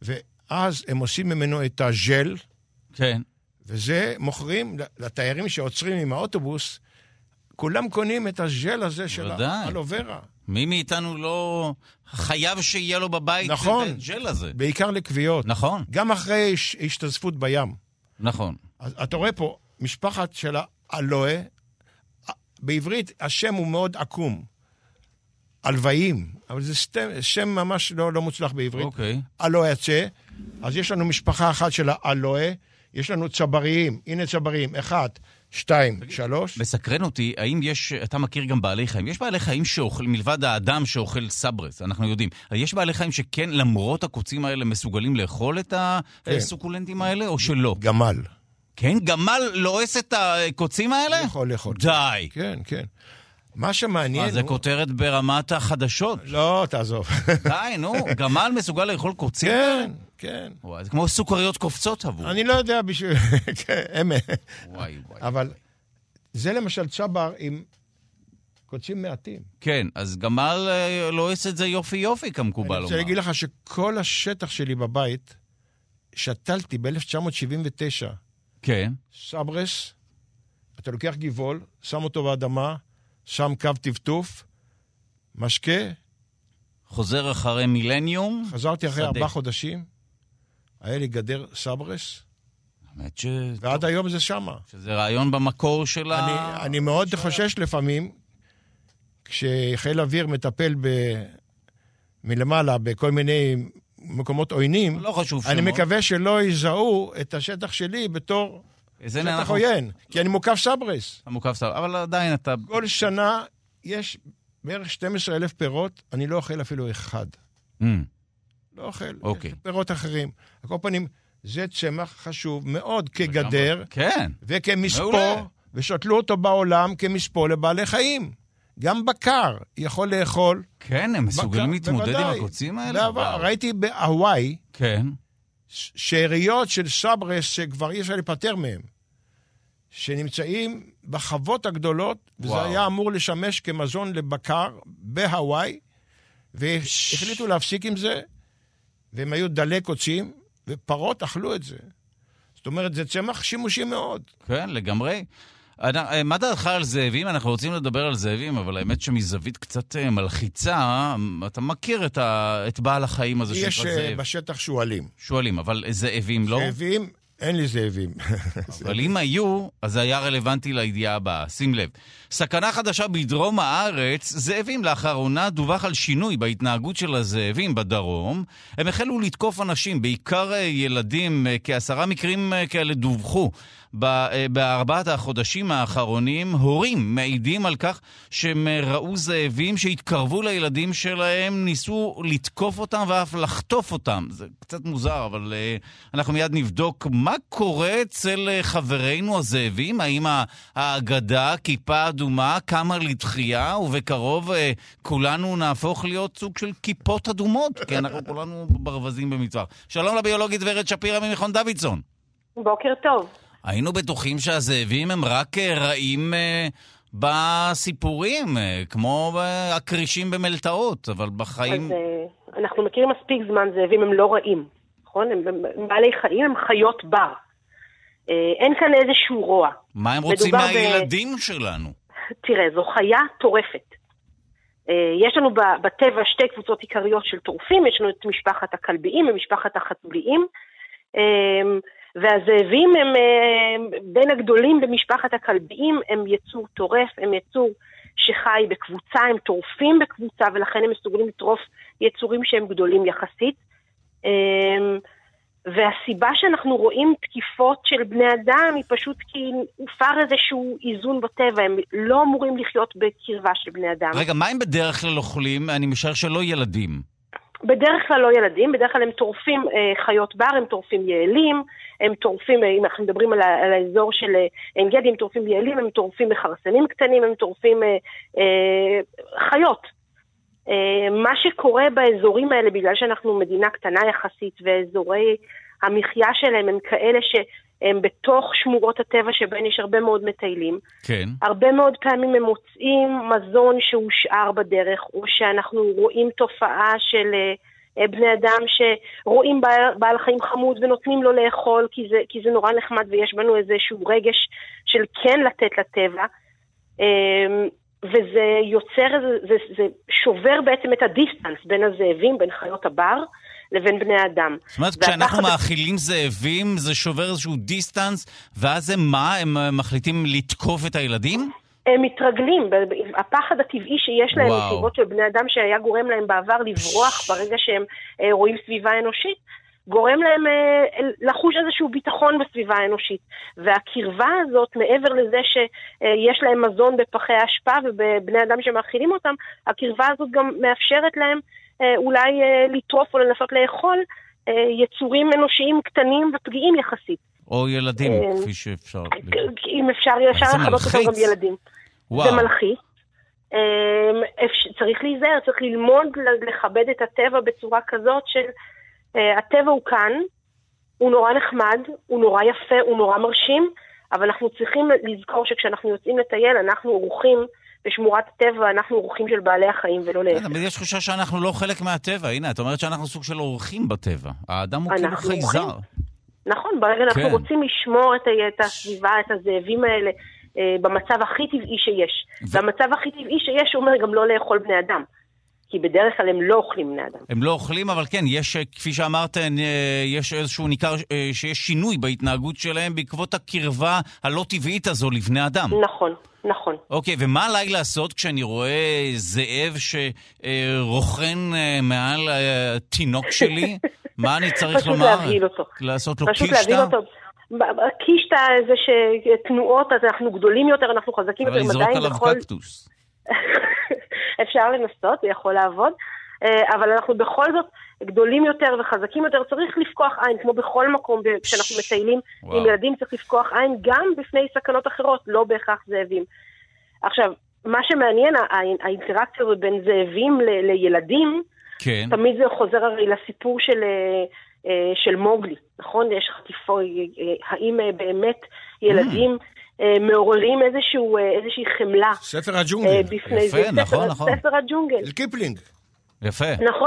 ואז הם עושים ממנו את הג'ל, כן. וזה מוכרים לתיירים שעוצרים עם האוטובוס, כולם קונים את הג'ל הזה של האלוברה. מי מאיתנו לא חייב שיהיה לו בבית נכון, את הג'ל הזה. בעיקר לקביעות. נכון. גם אחרי השתזפות בים. נכון. אז אתה רואה פה משפחת של האלוה, בעברית השם הוא מאוד עקום. אלוויים, אבל זה סתם, שם ממש לא, לא מוצלח בעברית. אוקיי. אלוה יצא, אז יש לנו משפחה אחת של האלוה, יש לנו צבריים, הנה צבריים, אחת, שתיים, שלוש. מסקרן אותי, האם יש, אתה מכיר גם בעלי חיים, יש בעלי חיים שאוכל, מלבד האדם שאוכל סברס, אנחנו יודעים, יש בעלי חיים שכן, למרות הקוצים האלה, מסוגלים לאכול את הסוקולנטים האלה, או שלא? גמל. כן, גמל לועס את הקוצים האלה? יכול לאכול. די. כן, כן. מה שמעניין הוא... הוא... זה כותרת ברמת החדשות. לא, תעזוב. די, נו, גמל מסוגל לאכול קוצים? כן, כן. וואי, זה כמו סוכריות קופצות עבור. אני לא יודע בשביל... אמת. וואי, וואי. אבל זה למשל צבר עם קוצים מעטים. כן, אז גמל לועס את זה יופי יופי, כמקובל לומר. אני רוצה להגיד לך שכל השטח שלי בבית, שתלתי ב-אלף תשע מאות שבעים ותשע. כן. סברס, אתה לוקח גיבול, שם אותו באדמה, שם קו טפטוף, משקה. חוזר אחרי מילניום. חזרתי אחרי שדה. ארבעה חודשים, היה לי גדר סברס, האמת ש... ועד טוב. היום זה שמה. שזה רעיון במקור של אני, ה... אני מאוד חושש לפעמים, כשחיל אוויר מטפל ב... מלמעלה בכל מיני מקומות עוינים, לא חשוב אני שמות. מקווה שלא יזהו את השטח שלי בתור שטח אנחנו... עוין, כי אני מוקף סברס. המוקף סבא, אבל עדיין אתה... כל שנה יש בערך שנים עשר אלף פירות, אני לא אוכל אפילו אחד. Mm. לא אוכל, אוקיי. יש פירות אחרים. על כל פנים, זה צמח חשוב מאוד כגדר, כן. וכמספור, מעולה. ושתלו אותו בעולם כמספור לבעלי חיים. גם בקר יכול לאכול. כן, הם מסוגלים בקר, להתמודד עם בוודאי. הקוצים האלה? בעבר, וואו. ראיתי בהוואי, כן. שאריות של סברס שכבר אי אפשר להיפטר מהם, שנמצאים בחוות הגדולות, וזה וואו. היה אמור לשמש כמזון לבקר בהוואי, והחליטו להפסיק עם זה, והם היו דלי קוצים, ופרות אכלו את זה. זאת אומרת, זה צמח שימושי מאוד. כן, לגמרי. מה דעתך על זאבים? אנחנו רוצים לדבר על זאבים, אבל האמת שמזווית קצת מלחיצה, אתה מכיר את, ה... את בעל החיים הזה שנקרא זאב. יש בשטח שואלים. שואלים, אבל זאבים לא? זאבים, אין לי זאבים. אבל אם היו, אז זה היה רלוונטי לידיעה הבאה. שים לב. סכנה חדשה בדרום הארץ, זאבים לאחרונה דווח על שינוי בהתנהגות של הזאבים בדרום. הם החלו לתקוף אנשים, בעיקר ילדים, כעשרה מקרים כאלה דווחו. בארבעת החודשים האחרונים, הורים מעידים על כך שהם ראו זאבים שהתקרבו לילדים שלהם, ניסו לתקוף אותם ואף לחטוף אותם. זה קצת מוזר, אבל uh, אנחנו מיד נבדוק מה קורה אצל חברינו הזאבים. האם האגדה, כיפה אדומה, קמה לתחייה, ובקרוב uh, כולנו נהפוך להיות סוג של כיפות אדומות, כי אנחנו כולנו ברווזים במצווה. שלום לביולוגית ורד שפירא ממכון דוידסון. בוקר טוב. היינו בטוחים שהזאבים הם רק רעים אה, בסיפורים, אה, כמו הקרישים במלטעות, אבל בחיים... אז אה, אנחנו מכירים מספיק זמן, זאבים הם לא רעים, נכון? הם, הם בעלי חיים, הם חיות בר. אה, אין כאן איזשהו רוע. מה הם רוצים מהילדים ב... שלנו? תראה, זו חיה טורפת. אה, יש לנו בטבע שתי קבוצות עיקריות של טורפים, יש לנו את משפחת הכלביים ומשפחת החתוליים, אה, והזאבים הם בין הגדולים במשפחת הכלביים, הם יצור טורף, הם יצור שחי בקבוצה, הם טורפים בקבוצה, ולכן הם מסוגלים לטרוף יצורים שהם גדולים יחסית. והסיבה שאנחנו רואים תקיפות של בני אדם היא פשוט כי הופר איזשהו איזון בטבע, הם לא אמורים לחיות בקרבה של בני אדם. רגע, מה הם בדרך כלל אוכלים? אני משער שלא ילדים. בדרך כלל לא ילדים, בדרך כלל הם טורפים אה, חיות בר, הם טורפים יעלים, הם טורפים, אם אנחנו מדברים על, על האזור של עין גדי, הם טורפים יעלים, הם טורפים בחרסנים קטנים, הם טורפים אה, אה, חיות. אה, מה שקורה באזורים האלה, בגלל שאנחנו מדינה קטנה יחסית, ואזורי המחיה שלהם הם כאלה שהם בתוך שמורות הטבע שבהן יש הרבה מאוד מטיילים. כן. הרבה מאוד פעמים הם מוצאים מזון שהושאר בדרך, או שאנחנו רואים תופעה של בני אדם שרואים בעל, בעל חיים חמוד ונותנים לו לאכול, כי זה, כי זה נורא נחמד ויש בנו איזשהו רגש של כן לתת לטבע. וזה יוצר, זה, זה שובר בעצם את הדיסטנס בין הזאבים, בין חיות הבר, לבין בני אדם. זאת אומרת, כשאנחנו מאכילים זאבים, זה שובר איזשהו דיסטנס, ואז הם מה? הם מחליטים לתקוף את הילדים? הם מתרגלים. הפחד הטבעי שיש להם, מסיבות של בני אדם שהיה גורם להם בעבר לברוח ברגע שהם רואים סביבה אנושית, גורם להם לחוש איזשהו ביטחון בסביבה האנושית. והקרבה הזאת, מעבר לזה שיש להם מזון בפחי האשפה ובבני אדם שמאכילים אותם, הקרבה הזאת גם מאפשרת להם אולי לטרוף או לנסות לאכול יצורים אנושיים קטנים ופגיעים יחסית. או ילדים, כפי שאפשר. אם אפשר, אפשר לחלות אותם גם ילדים. זה מלחיץ. צריך להיזהר, צריך ללמוד לכבד את הטבע בצורה כזאת של הטבע הוא כאן, הוא נורא נחמד, הוא נורא יפה, הוא נורא מרשים, אבל אנחנו צריכים לזכור שכשאנחנו יוצאים לטייל, אנחנו אורחים בשמורת הטבע, אנחנו אורחים של בעלי החיים ולא להפך. אבל יש תחושה שאנחנו לא חלק מהטבע. הנה, את אומרת שאנחנו סוג של אורחים בטבע. האדם הוא כאילו חייזר. נכון, ברגע אנחנו רוצים לשמור את הסביבה, את הזאבים האלה, במצב הכי טבעי שיש. והמצב הכי טבעי שיש אומר גם לא לאכול בני אדם. כי בדרך כלל הם לא אוכלים בני אדם. הם לא אוכלים, אבל כן, יש, כפי שאמרת, יש איזשהו ניכר שיש שינוי בהתנהגות שלהם בעקבות הקרבה הלא טבעית הזו לבני אדם. נכון, נכון. אוקיי, ומה עליי לעשות כשאני רואה זאב שרוכן מעל התינוק שלי? מה אני צריך לומר? פשוט להבהיל אותו. לעשות לו פשוט קישטה? להבהיל אותו. קישטה זה שתנועות, אז אנחנו גדולים יותר, אנחנו חזקים יותר. אבל לזרוק עליו קקטוס. אפשר לנסות, זה יכול לעבוד, אבל אנחנו בכל זאת גדולים יותר וחזקים יותר, צריך לפקוח עין, כמו בכל מקום כשאנחנו מטיילים עם ילדים, צריך לפקוח עין גם בפני סכנות אחרות, לא בהכרח זאבים. עכשיו, מה שמעניין, האינטראקציה בין זאבים לילדים, תמיד זה חוזר הרי לסיפור של, של מוגלי, נכון? יש חטיפו, האם באמת ילדים מעוררים איזשהו, איזושהי חמלה. ספר הג'ונגל. בפני יפה, זה. נכון, ספר, נכון. ספר הג'ונגל. קיפלינג. יפה. נכון.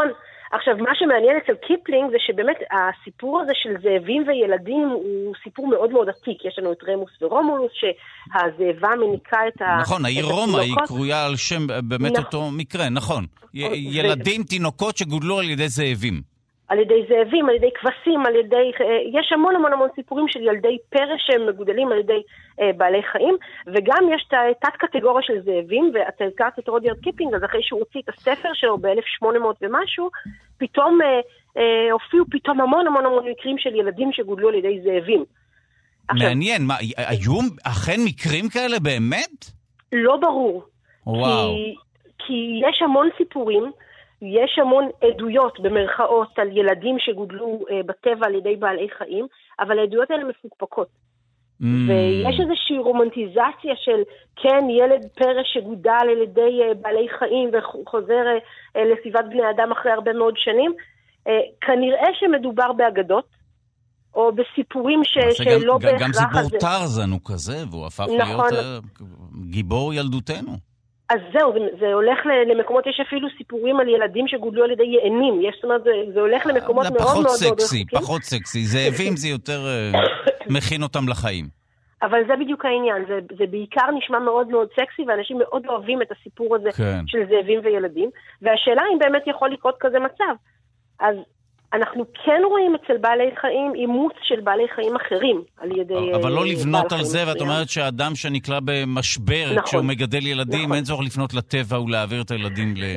עכשיו, מה שמעניין אצל קיפלינג זה שבאמת הסיפור הזה של זאבים וילדים הוא סיפור מאוד מאוד עתיק. יש לנו את רמוס ורומולוס, שהזאבה מניקה את ה... נכון, העיר רומא היא קרויה על שם באמת אותו מקרה, נכון. ילדים, תינוקות שגודלו על ידי זאבים. על ידי זאבים, על ידי כבשים, על ידי... יש המון המון המון סיפורים של ילדי פרא שהם מגודלים על ידי אה, בעלי חיים, וגם יש תת קטגוריה של זאבים, ואתה הזכרת את רודיארד קיפלינג, אז אחרי שהוא הוציא את הספר שלו ב-אלף שמונה מאות ומשהו, פתאום אה, אה, הופיעו פתאום המון המון המון מקרים של ילדים שגודלו על ידי זאבים. מעניין, מה, היו אכן מקרים כאלה באמת? לא ברור. וואו. כי, כי יש המון סיפורים, יש המון עדויות במרכאות על ילדים שגודלו אה, בטבע על ידי בעלי חיים, אבל העדויות האלה מפוקפקות. Mm. ויש איזושהי רומנטיזציה של, כן, ילד פרא שגודל על ידי אה, בעלי חיים וחוזר אה, לסביבת בני אדם אחרי הרבה מאוד שנים. אה, כנראה שמדובר באגדות, או בסיפורים ש... שלא גם, בהכרח... גם סיפור טרזן הוא כזה, והוא הפך נכון. להיות uh, גיבור ילדותנו. אז זהו, זה, זה הולך למקומות, יש אפילו סיפורים על ילדים שגודלו על ידי יענים, יש, זאת אומרת, זה, זה הולך למקומות מאוד מאוד מאוד מאוד סקסי, פחות סקסי, זאבים זה יותר מכין אותם לחיים. אבל זה בדיוק העניין, זה, זה בעיקר נשמע מאוד מאוד סקסי, ואנשים מאוד אוהבים את הסיפור הזה כן. של זאבים וילדים, והשאלה אם באמת יכול לקרות כזה מצב. אז אנחנו כן רואים אצל בעלי חיים אימוץ של בעלי חיים אחרים על ידי... אבל לא לבנות על זה, ואת אומרת שהאדם שנקלע במשבר, נכון, כשהוא מגדל ילדים, נכון. אין צורך לפנות לטבע ולהעביר את הילדים ל...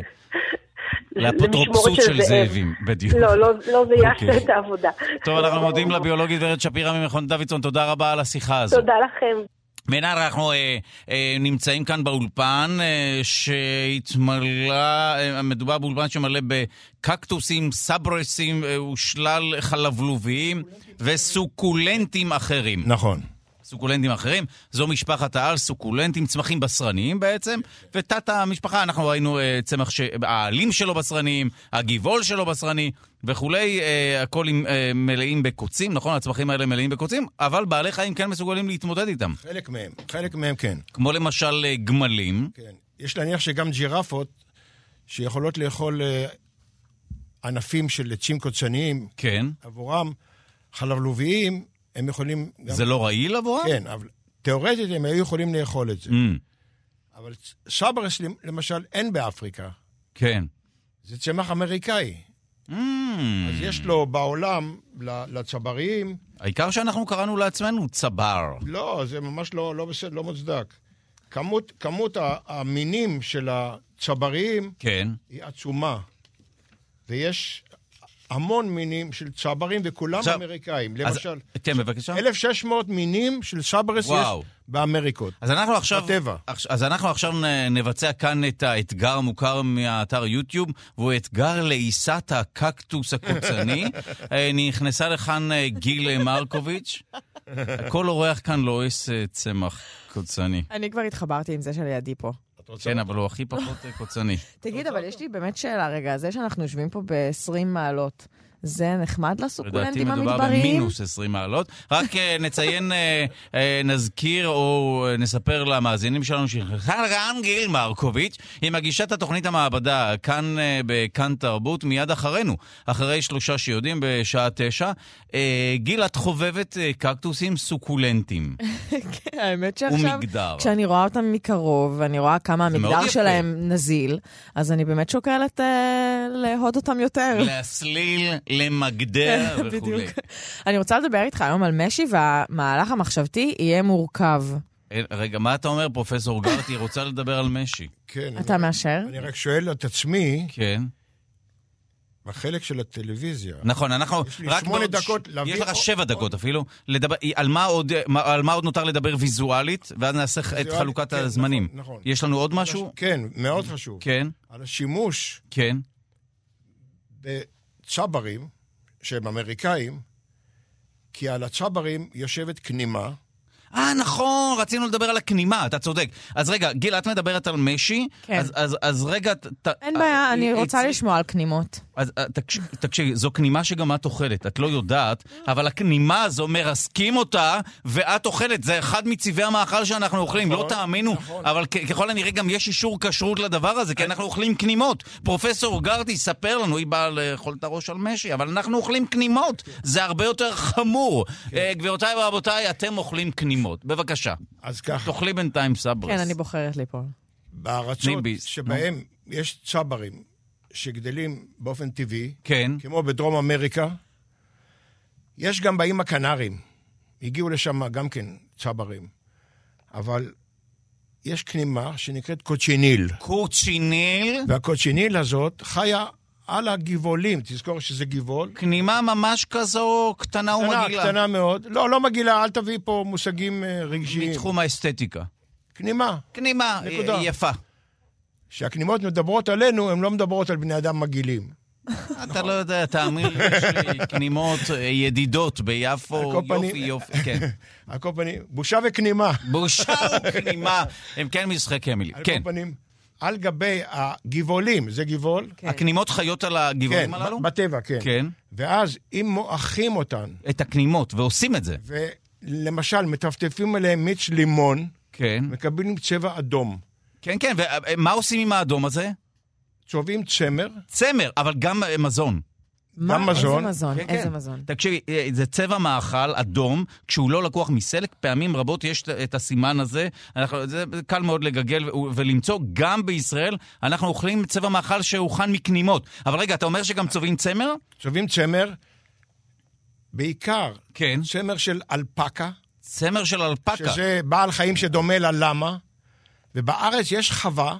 לאפוטרופסות של זאבים, בדיוק. לא, לא, לא זה יעשה את העבודה. טוב, אנחנו מודים לביולוגית ורד שפירא ממכון דוידסון, תודה רבה על השיחה הזו. תודה לכם. מנהל, אנחנו אה, אה, נמצאים כאן באולפן אה, שהתמלא, אה, מדובר באולפן שמלא בקקטוסים, סברסים אה, ושלל חלבלוביים וסוקולנטים אחרים. נכון. סוקולנטים אחרים, זו משפחת העל, סוקולנטים, צמחים בשרניים בעצם, ותת המשפחה, אנחנו ראינו אה, צמח שהעלים שלו בשרניים, הגיבול שלו בשרני, וכולי, אה, הכל עם, אה, מלאים בקוצים, נכון? הצמחים האלה מלאים בקוצים, אבל בעלי חיים כן מסוגלים להתמודד איתם. חלק מהם, חלק מהם כן. כמו למשל אה, גמלים. כן. יש להניח שגם ג'ירפות, שיכולות לאכול אה, ענפים של עצים קוצניים, כן. עבורם, חלבלוביים, הם יכולים... גם... זה לא רעיל עבורם? כן, אבל תיאורטית הם היו יכולים לאכול את זה. Mm. אבל סברס, למשל, אין באפריקה. כן. זה צמח אמריקאי. Mm. אז יש לו בעולם, לצבריים... העיקר שאנחנו קראנו לעצמנו צבר. לא, זה ממש לא, לא בסדר, לא מוצדק. כמות, כמות המינים של הצבריים כן. היא עצומה. ויש... המון מינים של צברים, וכולם עכשיו, אמריקאים. למשל, אז, כן, בבקשה. אלף ושש מאות מינים של סברס וואו. יש באמריקות. אז אנחנו עכשיו, בטבע. אז אנחנו עכשיו נבצע כאן את האתגר המוכר מהאתר יוטיוב, והוא אתגר לעיסת הקקטוס הקוצני. נכנסה לכאן גיל מרקוביץ'. כל אורח כאן לא עוש צמח קוצני. אני כבר התחברתי עם זה שלידי פה. כן, אבל הוא הכי פחות קוצני. תגיד, אבל יש לי באמת שאלה, רגע, זה שאנחנו יושבים פה ב-עשרים מעלות, זה נחמד לסוקולנטים המדבריים? לדעתי מדובר במינוס עשרים מעלות. רק נציין, נזכיר או נספר למאזינים שלנו שכאן גיל מרקוביץ' היא מגישת התוכנית המעבדה כאן בכאן תרבות מיד אחרינו, אחרי שלושה שיודעים בשעה תשע. גיל, את חובבת קקטוסים סוקולנטים. האמת שעכשיו, כשאני רואה אותם מקרוב, ואני רואה כמה המגדר שלהם נזיל, אז אני באמת שוקלת להוד אותם יותר. להסליל, למגדר וכו'. אני רוצה לדבר איתך היום על משי, והמהלך המחשבתי יהיה מורכב. רגע, מה אתה אומר, פרופסור גרטי? רוצה לדבר על משי. כן. אתה מאשר? אני רק שואל את עצמי, כן. בחלק של הטלוויזיה. נכון, אנחנו... יש לי שמונה דקות להביא... יש לך שבע דקות אפילו. על מה עוד נותר לדבר ויזואלית, ואז נעשה את חלוקת הזמנים. נכון. יש לנו עוד משהו? כן, מאוד חשוב. כן. על השימוש... כן. צברים, שהם אמריקאים, כי על הצברים יושבת כנימה. אה, נכון, רצינו לדבר על הכנימה, אתה צודק. אז רגע, גיל, את מדברת על משי, כן. אז, אז, אז רגע... ת, אין בעיה, אני רוצה לשמוע על כנימות. אז תקשיב, זו כנימה שגם את אוכלת, את לא יודעת, אבל הכנימה הזו מרסקים אותה, ואת אוכלת, זה אחד מצבעי המאכל שאנחנו אוכלים, לא תאמינו, אבל ככל הנראה גם יש אישור כשרות לדבר הזה, כי אנחנו אוכלים כנימות. פרופסור גרטי ספר לנו, היא באה לאכול את הראש על משי, אבל אנחנו אוכלים כנימות, זה הרבה יותר חמור. גבירותיי ורבותיי, אתם אוכלים כנימות, בבקשה. אז ככה. תאכלי בינתיים סברס. כן, אני בוחרת לי פה. בארצות שבהם יש צברים שגדלים באופן טבעי, כן. כמו בדרום אמריקה, יש גם באים הקנרים. הגיעו לשם גם כן צברים. אבל יש כנימה שנקראת קוצ'יניל. קוצ'יניל? והקוצ'יניל הזאת חיה על הגבעולים. תזכור שזה גבעול. כנימה ממש כזו קטנה ומגילה. קטנה, קטנה מאוד. לא, לא מגילה, אל תביא פה מושגים רגשיים. מתחום האסתטיקה. כנימה. כנימה, נקודה. יפה. כשהכנימות מדברות עלינו, הן לא מדברות על בני אדם מגילים. אתה לא יודע, תאמין לי, יש לי כנימות ידידות ביפו, יופי יופי, כן. על כל פנים, בושה וכנימה. בושה וכנימה, הם כן משחק המילים, כן. על כל פנים, על גבי הגבעולים, זה גבעול. הכנימות חיות על הגבעולים הללו? כן, בטבע, כן. כן. ואז אם מואחים אותן. את הכנימות, ועושים את זה. ולמשל, מטפטפים עליהם מיץ לימון. כן. מקבלים צבע אדום. כן, כן, ומה עושים עם האדום הזה? צובעים צמר. צמר, אבל גם מזון. מה? גם מזון. איזה מזון? כן, איזה כן. מזון? תקשיבי, זה צבע מאכל אדום, כשהוא לא לקוח מסלק, פעמים רבות יש את הסימן הזה, אנחנו, זה קל מאוד לגגל ולמצוא, גם בישראל אנחנו אוכלים צבע מאכל שהוכן מכנימות. אבל רגע, אתה אומר שגם צובעים צמר? צובעים צמר, בעיקר כן. צמר של אלפקה. צמר של אלפקה. שזה בעל חיים שדומה ללמה, ובארץ יש חווה,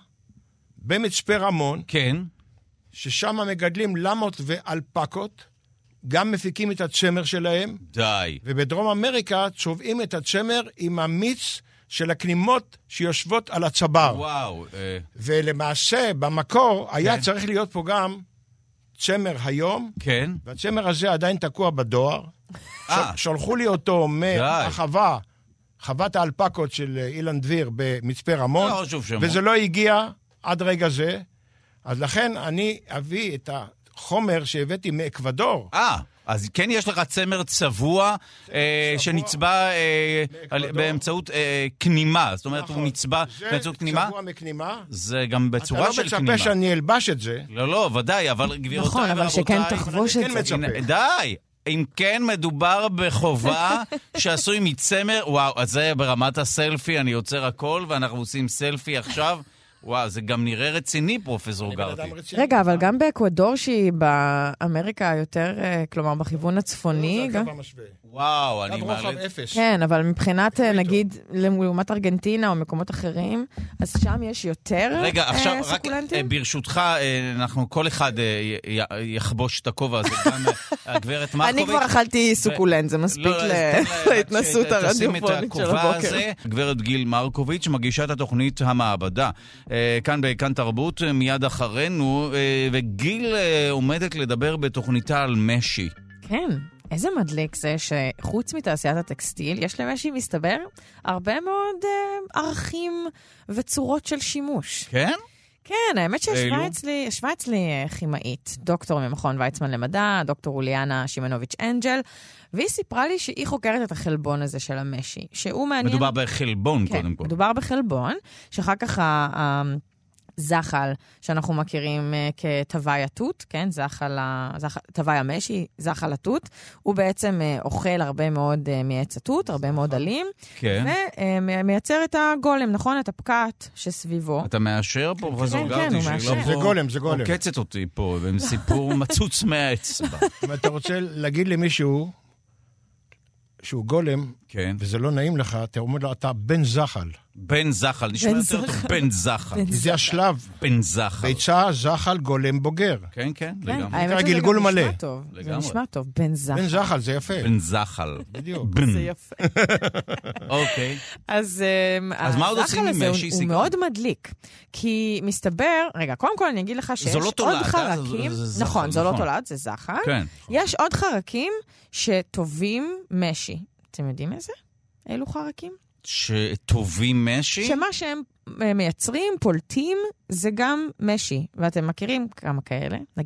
במצפה רמון, כן. ששם מגדלים למות ואלפקות, גם מפיקים את הצמר שלהם. די. ובדרום אמריקה צובעים את הצמר עם המיץ של הכנימות שיושבות על הצבר. וואו. אה... ולמעשה, במקור, כן. היה צריך להיות פה גם צמר היום, כן. והצמר הזה עדיין תקוע בדואר. שלחו לי אותו מהחווה, חוות האלפקות של אילן דביר במצפה רמון, וזה לא הגיע עד רגע זה. אז לכן אני אביא את החומר שהבאתי מאקוודור. אה, אז כן יש לך צמר צבוע שנצבע באמצעות כנימה. זאת אומרת, הוא נצבע באמצעות כנימה. זה צבוע מכנימה. זה גם בצורה של כנימה. אתה לא מצפה שאני אלבש את זה. לא, לא, ודאי, אבל גבירותיי נכון, אבל שכן תחבוש את זה. די. אם כן מדובר בחובה שעשוי מצמר, וואו, אז זה ברמת הסלפי, אני יוצר הכל, ואנחנו עושים סלפי עכשיו. וואו, זה גם נראה רציני, פרופסור גרטי. רגע, אבל גם באקוודור שהיא באמריקה יותר, כלומר, בכיוון הצפוני. זה הקו המשווה. וואו, אני מעלה... רוחב אפס. כן, אבל מבחינת, נגיד, לעומת ארגנטינה או מקומות אחרים, אז שם יש יותר סוקולנטים? רגע, עכשיו, רק ברשותך, אנחנו כל אחד יחבוש את הכובע הזה, גם הגברת מרקוביץ'. אני כבר אכלתי סוקולנט, זה מספיק להתנסות הרדיופונית של הבוקר. גברת גיל מרקוביץ', מגישת התוכנית המעבדה. כאן בכאן תרבות, מיד אחרינו, וגיל עומדת לדבר בתוכניתה על משי. כן. איזה מדליק זה שחוץ מתעשיית הטקסטיל, יש למשי, מסתבר, הרבה מאוד אה, ערכים וצורות של שימוש. כן? כן, האמת שישבה אצלי, ישבה אצלי כימאית, דוקטור ממכון ויצמן למדע, דוקטור אוליאנה שימנוביץ' אנג'ל, והיא סיפרה לי שהיא חוקרת את החלבון הזה של המשי, שהוא מעניין... מדובר בחלבון, כן, קודם כל. מדובר בחלבון, שאחר כך ה... זחל, שאנחנו מכירים uh, כתוואי התות, כן? זחל, זחל, תוואי המשי, זחל התות, הוא בעצם uh, אוכל הרבה מאוד uh, מעץ התות, הרבה מאוד עלים, כן. ומייצר uh, את הגולם, נכון? את הפקעת שסביבו. אתה מאשר פה, פרופסור גרטי? כן, כן, הוא מאשר. זה גולם, זה גולם. עוקצת אותי פה, עם סיפור מצוץ מהאצבע. אם אתה רוצה להגיד למישהו שהוא גולם, כן. וזה לא נעים לך, אתה אומר לו, אתה בן זחל. בן זחל, נשמע יותר טוב, בן זחל. זה השלב. בן זחל. ביצה, זחל, גולם, בוגר. כן, כן, לגמרי. האמת שזה גלגול גם מלא. נשמע טוב. זה נשמע טוב, בן זחל. בן זחל, זה יפה. בן זחל. בדיוק. זה יפה. אוקיי. אז מה עוד עושים עם משי הוא מאוד מדליק. כי מסתבר, רגע, קודם כל אני אגיד לך שיש עוד חרקים. נכון, זו לא תולד, זה זחל. יש עוד חרקים שטובים משי. אתם יודעים איזה? אילו חרקים? שטובים משי? שמה שהם מייצרים, פולטים, זה גם משי. ואתם מכירים כמה כאלה? נגיד,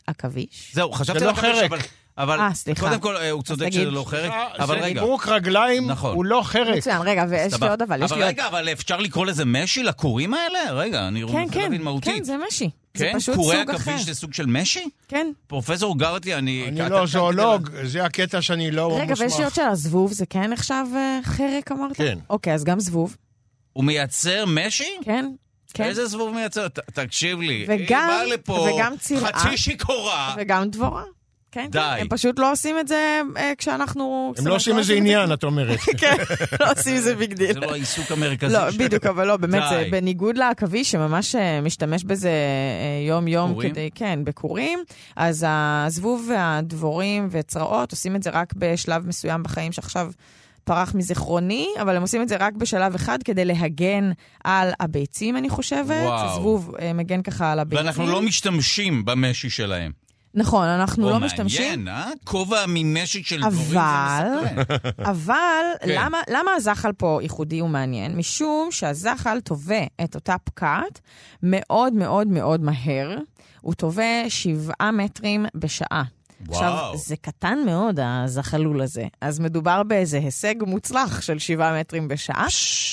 עכביש. זהו, חשבתי זה לא חרק. אבל קודם כל הוא צודק שזה לא חרק, אבל רגע. זה פירוק רגליים, הוא לא חרק. מצוין, רגע, ויש לי עוד אבל. אבל רגע, אבל אפשר לקרוא לזה משי לקורים האלה? רגע, אני רוצה להבין מהותית. כן, זה משי. כן? קורי עכביש זה סוג של משי? כן. פרופסור גרטי, אני... אני לא זואולוג, זה הקטע שאני לא מוסמך. רגע, ויש לי עוד שאלה, זבוב זה כן עכשיו חרק, אמרת? כן. אוקיי, אז גם זבוב. הוא מייצר משי? כן. איזה זבוב מייצר? תקשיב לי. וגם, וגם צירעה. חצי שיקורה. וגם דבורה. כן, די. הם פשוט לא עושים את זה כשאנחנו... הם לא עושים איזה עניין, את אומרת. כן, לא עושים איזה ביג דיל. זה לא העיסוק המרכזי. לא, בדיוק, אבל לא, באמת, זה בניגוד לעכביש, שממש משתמש בזה יום-יום כדי, כן, בקורים, אז הזבוב והדבורים וצרעות עושים את זה רק בשלב מסוים בחיים שעכשיו פרח מזיכרוני, אבל הם עושים את זה רק בשלב אחד כדי להגן על הביצים, אני חושבת. הזבוב מגן ככה על הביצים. ואנחנו לא משתמשים במשי שלהם. נכון, אנחנו לא משתמשים. מעניין, אה? כובע ממשי של דבורים זה מסקרן. אבל, למה, למה הזחל פה ייחודי ומעניין? משום שהזחל תובע את אותה פקעת מאוד מאוד מאוד מהר. הוא תובע שבעה מטרים בשעה. עכשיו, זה קטן מאוד, הזחלול הזה. אז מדובר באיזה הישג מוצלח של שבעה מטרים בשעה,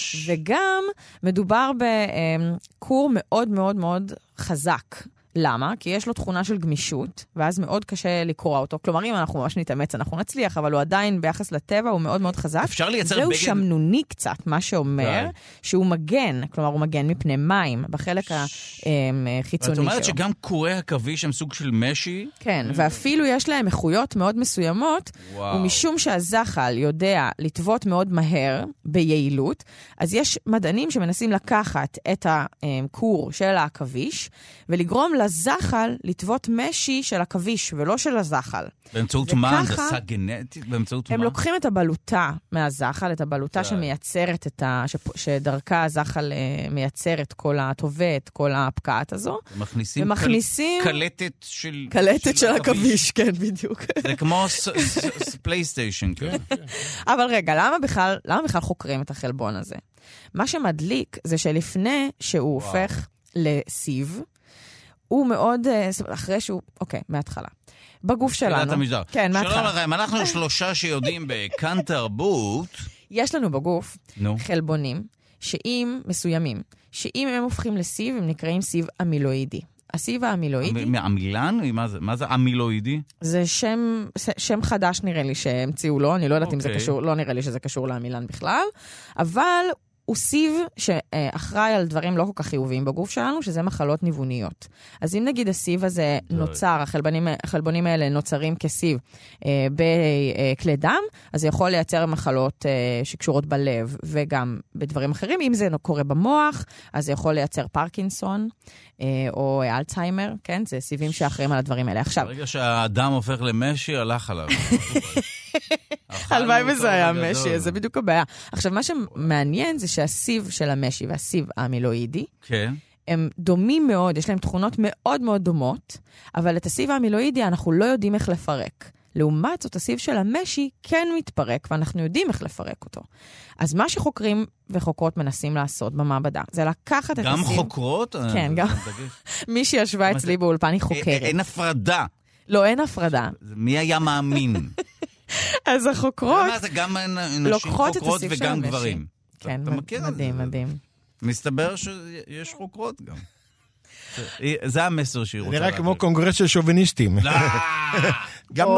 וגם מדובר בקור מאוד מאוד מאוד חזק. למה? כי יש לו תכונה של גמישות, ואז מאוד קשה לקרוא אותו. כלומר, אם אנחנו ממש נתאמץ, אנחנו נצליח, אבל הוא עדיין ביחס לטבע, הוא מאוד מאוד חזק. אפשר לייצר בגד... זהו שמנוני קצת, מה שאומר שהוא מגן, כלומר, הוא מגן מפני מים, בחלק החיצוני שלו. ואת אומרת שגם קורי עכביש הם סוג של משי? כן, ואפילו יש להם איכויות מאוד מסוימות, ומשום שהזחל יודע לטוות מאוד מהר, ביעילות, אז יש מדענים שמנסים לקחת את הקור של העכביש, ולגרום לזחל לטוות משי של עכביש, ולא של הזחל. באמצעות מה? הנדסה גנטית? באמצעות מה? הם לוקחים את הבלוטה מהזחל, את הבלוטה שמייצרת את ה... שדרכה הזחל מייצרת כל הטובת, כל הפקעת הזו. ומכניסים קלטת של... קלטת של עכביש, כן, בדיוק. זה כמו פלייסטיישן, כן. אבל רגע, למה בכלל, למה בכלל חוקרים את החלבון הזה? מה שמדליק זה שלפני שהוא הופך לסיב, הוא מאוד, אחרי שהוא, אוקיי, מההתחלה. בגוף שלנו. כן, מההתחלה. שלום לכם, אנחנו שלושה שיודעים בכאן תרבות. יש לנו בגוף חלבונים, שאם מסוימים, שאם הם הופכים לסיב, הם נקראים סיב אמילואידי. הסיב האמילואידי... מעמילן? מה זה אמילואידי? זה שם, שם חדש נראה לי שהמציאו לו, אני לא יודעת אם זה קשור, לא נראה לי שזה קשור לעמילן בכלל, אבל... הוא סיב שאחראי על דברים לא כל כך חיוביים בגוף שלנו, שזה מחלות ניווניות. אז אם נגיד הסיב הזה נוצר, החלבונים, החלבונים האלה נוצרים כסיב אה, בכלי דם, אז זה יכול לייצר מחלות אה, שקשורות בלב וגם בדברים אחרים. אם זה קורה במוח, אז זה יכול לייצר פרקינסון אה, או אלצהיימר, כן? זה סיבים שאחראים על הדברים האלה. עכשיו... ברגע שהאדם הופך למשי, הלך עליו. הלוואי וזה היה משי, זה בדיוק הבעיה. עכשיו, מה שמעניין זה שהסיב של המשי והסיב האמילואידי, כן. הם דומים מאוד, יש להם תכונות מאוד מאוד דומות, אבל את הסיב האמילואידי אנחנו לא יודעים איך לפרק. לעומת זאת, הסיב של המשי כן מתפרק, ואנחנו יודעים איך לפרק אותו. אז מה שחוקרים וחוקרות מנסים לעשות במעבדה, זה לקחת את הסיב... גם חוקרות? כן, גם. מי שישבה אצלי באולפן היא חוקרת. אין הפרדה. לא, אין הפרדה. מי היה מאמין? אז החוקרות זה גם נשים חוקרות וגם גברים. כן, מדהים, מדהים. מסתבר שיש חוקרות גם. זה המסר שהיא רוצה. נראה כמו קונגרס של שוביניסטים. גם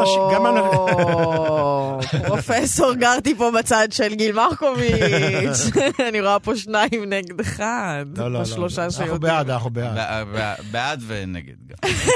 פרופסור גרתי פה בצד של גיל מרקוביץ'. אני רואה פה שניים נגד אחד. לא, לא, לא. אנחנו בעד, אנחנו בעד. בעד ונגד גם.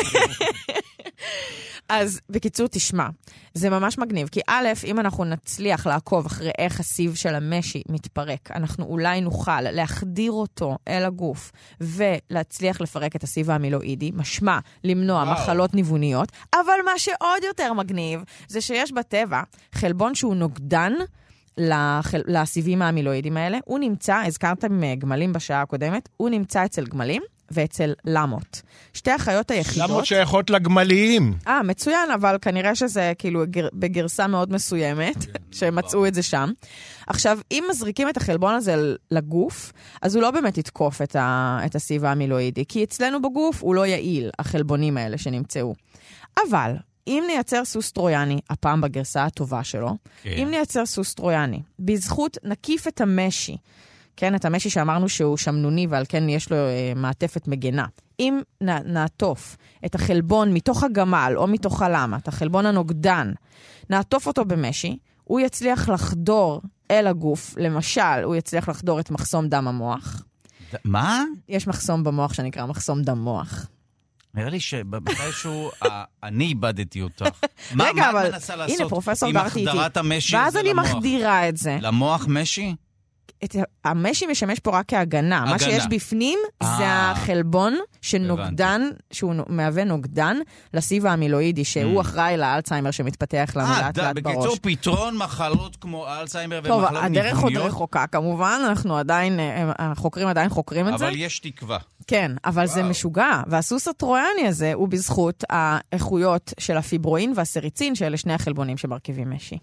אז בקיצור תשמע, זה ממש מגניב, כי א', אם אנחנו נצליח לעקוב אחרי איך הסיב של המשי מתפרק, אנחנו אולי נוכל להחדיר אותו אל הגוף, ולהצליח לפרק את הסיב האמילואידי, משמע למנוע וואו. מחלות ניווניות, אבל מה שעוד יותר מגניב, זה שיש בטבע חלבון שהוא נוגדן, לחל... לסיבים האמילואידים האלה, הוא נמצא, הזכרתם גמלים בשעה הקודמת, הוא נמצא אצל גמלים, ואצל למות. שתי החיות היחידות... למות שייכות לגמליים. אה, מצוין, אבל כנראה שזה כאילו בגרסה מאוד מסוימת, שמצאו את זה שם. עכשיו, אם מזריקים את החלבון הזה לגוף, אז הוא לא באמת יתקוף את, ה, את הסיב האמילואידי, כי אצלנו בגוף הוא לא יעיל, החלבונים האלה שנמצאו. אבל... אם נייצר סוס טרויאני, הפעם בגרסה הטובה שלו, כן. אם נייצר סוס טרויאני, בזכות נקיף את המשי, כן, את המשי שאמרנו שהוא שמנוני, ועל כן יש לו אה, מעטפת מגנה. אם נ, נעטוף את החלבון מתוך הגמל, או מתוך הלמה, את החלבון הנוגדן, נעטוף אותו במשי, הוא יצליח לחדור אל הגוף, למשל, הוא יצליח לחדור את מחסום דם המוח. מה? יש מחסום במוח שנקרא מחסום דם מוח. נראה לי שבאיזשהו, אני איבדתי אותך. רגע, אבל הנה, פרופסור גרתי איתי. ואז אני מחדירה את זה. למוח משי? המשי משמש פה רק כהגנה. מה שיש בפנים זה החלבון שנוגדן, שהוא מהווה נוגדן לסיב האמילואידי, שהוא אחראי לאלצהיימר שמתפתח לנו לאט לאט בראש. בקיצור, פתרון מחלות כמו אלצהיימר ומחלות טוב, ניווניות. הדרך עוד רחוקה, כמובן, אנחנו עדיין, החוקרים עדיין חוקרים את זה. אבל יש תקווה. כן, אבל זה משוגע. והסוס הטרויאני הזה הוא בזכות האיכויות של הפיברואין והסריצין, שאלה שני החלבונים שמרכיבים משי.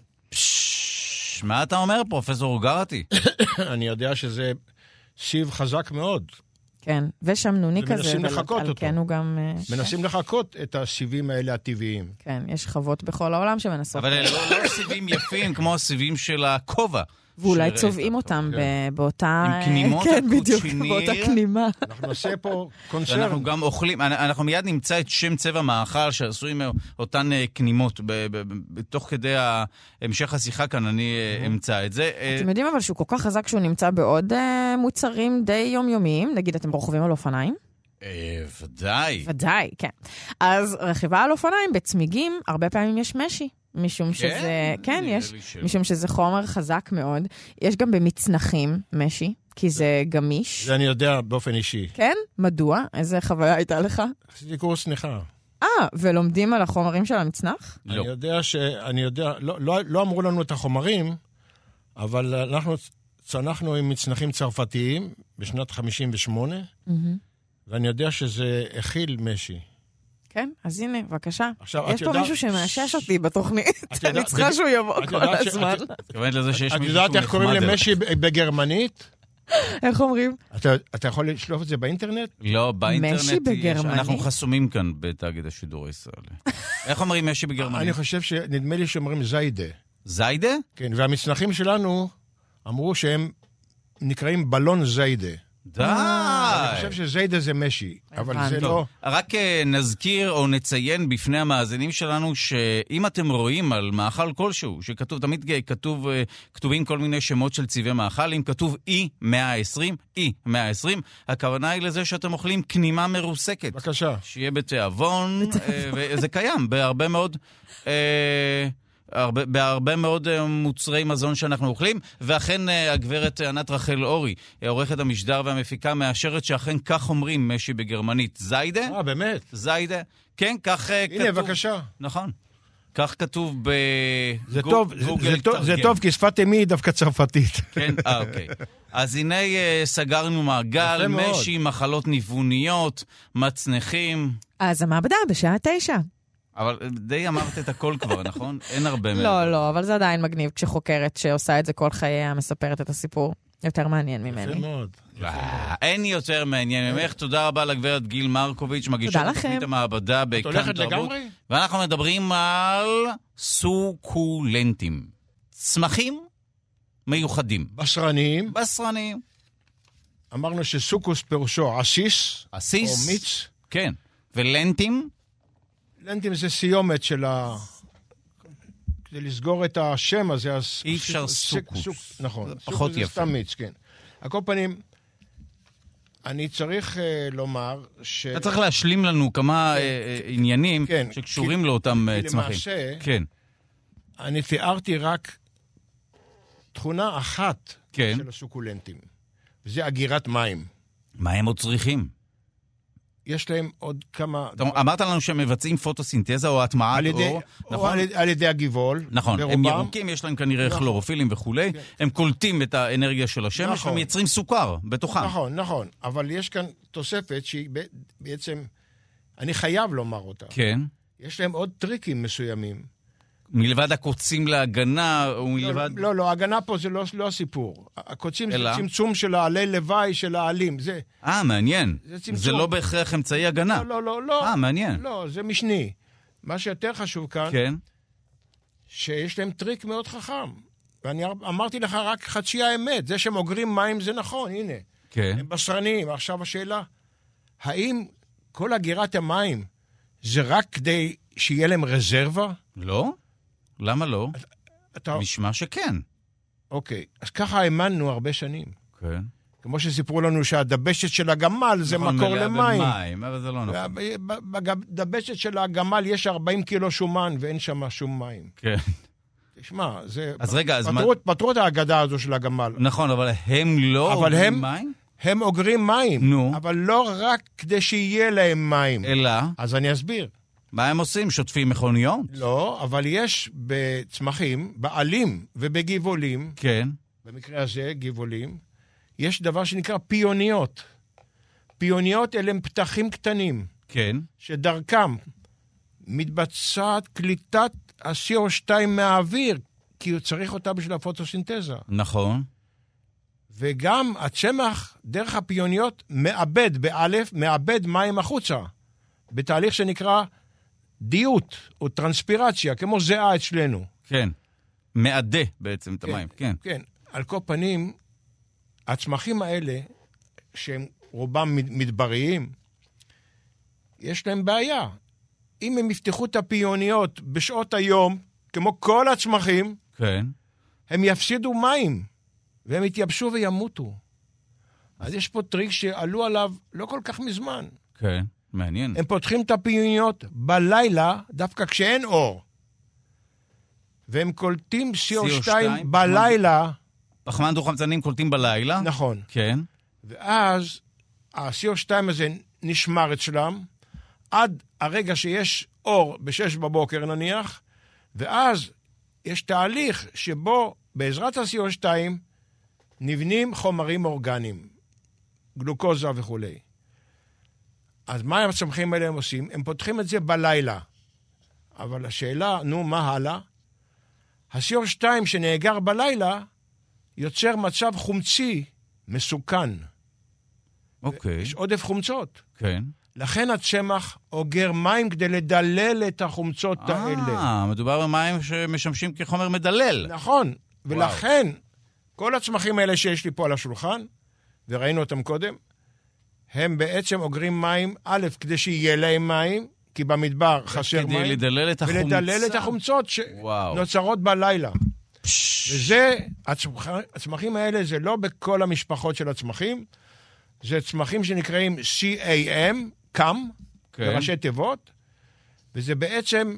מה אתה אומר, פרופסור גרתי? אני יודע שזה סיב חזק מאוד. כן, ושמנוני כזה. ומנסים לחכות אותו. כן, הוא גם... מנסים לחכות את הסיבים האלה הטבעיים. כן, יש חוות בכל העולם שמנסות. אבל אלה לא סיבים יפים כמו הסיבים של הכובע. ואולי צובעים אותם באותה... עם כנימות הקוד שניר. באותה כנימה. אנחנו נעשה פה קונצרט. אנחנו גם אוכלים, אנחנו מיד נמצא את שם צבע מאכל שעשוי מאותן כנימות. בתוך כדי המשך השיחה כאן אני אמצא את זה. אתם יודעים אבל שהוא כל כך חזק שהוא נמצא בעוד מוצרים די יומיומיים. נגיד, אתם רוכבים על אופניים? ודאי. ודאי, כן. אז רכיבה על אופניים בצמיגים, הרבה פעמים יש משי. משום שזה, כן, יש, משום שזה חומר חזק מאוד. יש גם במצנחים משי, כי זה גמיש. זה אני יודע באופן אישי. כן? מדוע? איזה חוויה הייתה לך? עשיתי קורס צניחה. אה, ולומדים על החומרים של המצנח? אני יודע ש... אני יודע, לא, לא, לא אמרו לנו את החומרים, אבל אנחנו צנחנו עם מצנחים צרפתיים בשנת חמישים ושמונה, ואני יודע שזה הכיל משי. כן, אז הנה, בבקשה. יש פה מישהו שמאשש אותי בתוכנית. אני צריכה שהוא יבוא כל הזמן. את יודעת איך קוראים למשי בגרמנית? איך אומרים? אתה יכול לשלוף את זה באינטרנט? לא, באינטרנט. משי בגרמנית? אנחנו חסומים כאן בתאגיד השידור הישראלי. איך אומרים משי בגרמנית? אני חושב שנדמה לי שאומרים זיידה. זיידה? כן, והמצנחים שלנו אמרו שהם נקראים בלון זיידה. די! אני חושב שזיידה זה משי, אבל זה לא... רק נזכיר או נציין בפני המאזינים שלנו שאם אתם רואים על מאכל כלשהו, שכתוב, תמיד כתוב, כתובים כל מיני שמות של צבעי מאכל, אם כתוב אי מאה ועשרים, אי מאה ועשרים, הכוונה היא לזה שאתם אוכלים כנימה מרוסקת. בבקשה. שיהיה בתיאבון, וזה קיים בהרבה מאוד... הרבה, בהרבה מאוד מוצרי מזון שאנחנו אוכלים, ואכן הגברת ענת רחל אורי, עורכת המשדר והמפיקה, מאשרת שאכן כך אומרים משי בגרמנית. זיידה? אה, באמת? זיידה. כן, כך הנה, כתוב. הנה, בבקשה. נכון. כך כתוב בגוגל. זה, זה, זה טוב, כי שפת אמי היא דווקא צרפתית. כן, אה, אוקיי. אז הנה סגרנו מעגל, משי, מחלות ניווניות, מצנחים. אז המעבדה בשעה תשע. אבל די אמרת את הכל כבר, נכון? אין הרבה מהם. לא, לא, אבל זה עדיין מגניב כשחוקרת שעושה את זה כל חייה, מספרת את הסיפור. יותר מעניין ממני. יפה מאוד. אין יותר מעניין ממך. תודה רבה לגברת גיל מרקוביץ', מגישה תוכנית המעבדה בכאן תרבות. ואנחנו מדברים על סוקולנטים. צמחים מיוחדים. בשרניים. בשרניים. אמרנו שסוקוס פירושו עסיס. עסיס. או מיץ. כן. ולנטים? לנטים זה סיומת של ה... כדי לסגור את השם הזה, אז... אי אפשר סוקוס. נכון. פחות יפה. זה סתם מיץ, כן. על כל פנים, אני צריך לומר ש... אתה צריך להשלים לנו כמה עניינים שקשורים לאותם צמחים. למעשה, כן. אני תיארתי רק תכונה אחת של הסוקולנטים, וזה אגירת מים. מה הם עוד צריכים? יש להם עוד כמה... אמרת לנו שהם מבצעים פוטוסינתזה או הטמעת אור. נכון? על ידי הגיבול. נכון, הם ירוקים, יש להם כנראה כלורופילים וכולי. הם קולטים את האנרגיה של השמש ומייצרים סוכר בתוכם. נכון, נכון. אבל יש כאן תוספת שהיא בעצם, אני חייב לומר אותה. כן. יש להם עוד טריקים מסוימים. מלבד הקוצים להגנה, או מלבד... לא, לא, ההגנה פה זה לא, לא הסיפור. הקוצים זה צמצום של העלי לוואי של העלים. זה... אה, מעניין. זה, זה לא בהכרח אמצעי הגנה. לא, לא, לא. אה, מעניין. לא, זה משני. מה שיותר חשוב כאן, כן. שיש להם טריק מאוד חכם. ואני אמרתי לך רק חצי האמת. זה שהם אוגרים מים זה נכון, הנה. כן. הם בשרנים. עכשיו השאלה, האם כל אגירת המים זה רק כדי שיהיה להם רזרבה? לא. למה לא? אתה... משמע שכן. אוקיי, אז ככה האמנו הרבה שנים. כן. כמו שסיפרו לנו שהדבשת של הגמל זה נכון, מקור למים. במים, אבל זה לא נכון. בדבשת של הגמל יש ארבעים קילו שומן ואין שם שום מים. כן. תשמע, זה... אז רגע, אז פתרו, מה... פתרו את ההגדה הזו של הגמל. נכון, אבל הם לא אבל אוגרים הם, מים? הם אוגרים מים. נו. אבל לא רק כדי שיהיה להם מים. אלא? אז אני אסביר. מה הם עושים? שוטפים מכוניות? לא, אבל יש בצמחים, בעלים ובגבעולים, כן. במקרה הזה, גבעולים, יש דבר שנקרא פיוניות. פיוניות אלה הם פתחים קטנים. כן. שדרכם מתבצעת קליטת ה-סי או שתיים מהאוויר, כי הוא צריך אותה בשביל הפוטוסינתזה. נכון. וגם הצמח, דרך הפיוניות, מאבד באלף, מאבד מים החוצה, בתהליך שנקרא דיות או טרנספירציה, כמו זהה אצלנו. כן. מעדה בעצם את המים. כן. כן. על כל פנים, הצמחים האלה, שהם רובם מדבריים, יש להם בעיה. אם הם יפתחו את הפיוניות בשעות היום, כמו כל הצמחים, כן. הם יפסידו מים, והם יתייבשו וימותו. אז יש פה טריק שעלו עליו לא כל כך מזמן. כן, מעניין. הם פותחים את הפיוניות בלילה, דווקא כשאין אור. והם קולטים סי או שתיים בלילה. פחמן דו-חמצנים קולטים בלילה? נכון. כן. ואז ה-סי או שתיים הזה נשמר אצלם, עד הרגע שיש אור בשש בבוקר נניח, ואז יש תהליך שבו בעזרת ה-סי או שתיים נבנים חומרים אורגניים, גלוקוזה וכו'. אז מה הצמחים האלה הם עושים? הם פותחים את זה בלילה. אבל השאלה, נו, מה הלאה? ה-סי או שתיים שנאגר בלילה יוצר מצב חומצי מסוכן. אוקיי. יש עודף חומצות. כן. לכן הצמח אוגר מים כדי לדלל את החומצות האלה. אה, מדובר במים שמשמשים כחומר מדלל. נכון. ולכן, כל הצמחים האלה שיש לי פה על השולחן, וראינו אותם קודם, הם בעצם אוגרים מים, א', כדי שיהיה להם מים, כי במדבר חסר מים. כדי לדלל את החומצה. ולדלל את החומצות שנוצרות בלילה. וזה, הצמחים האלה זה לא בכל המשפחות של הצמחים, זה צמחים שנקראים סי איי אם, קאם, בראשי תיבות, וזה בעצם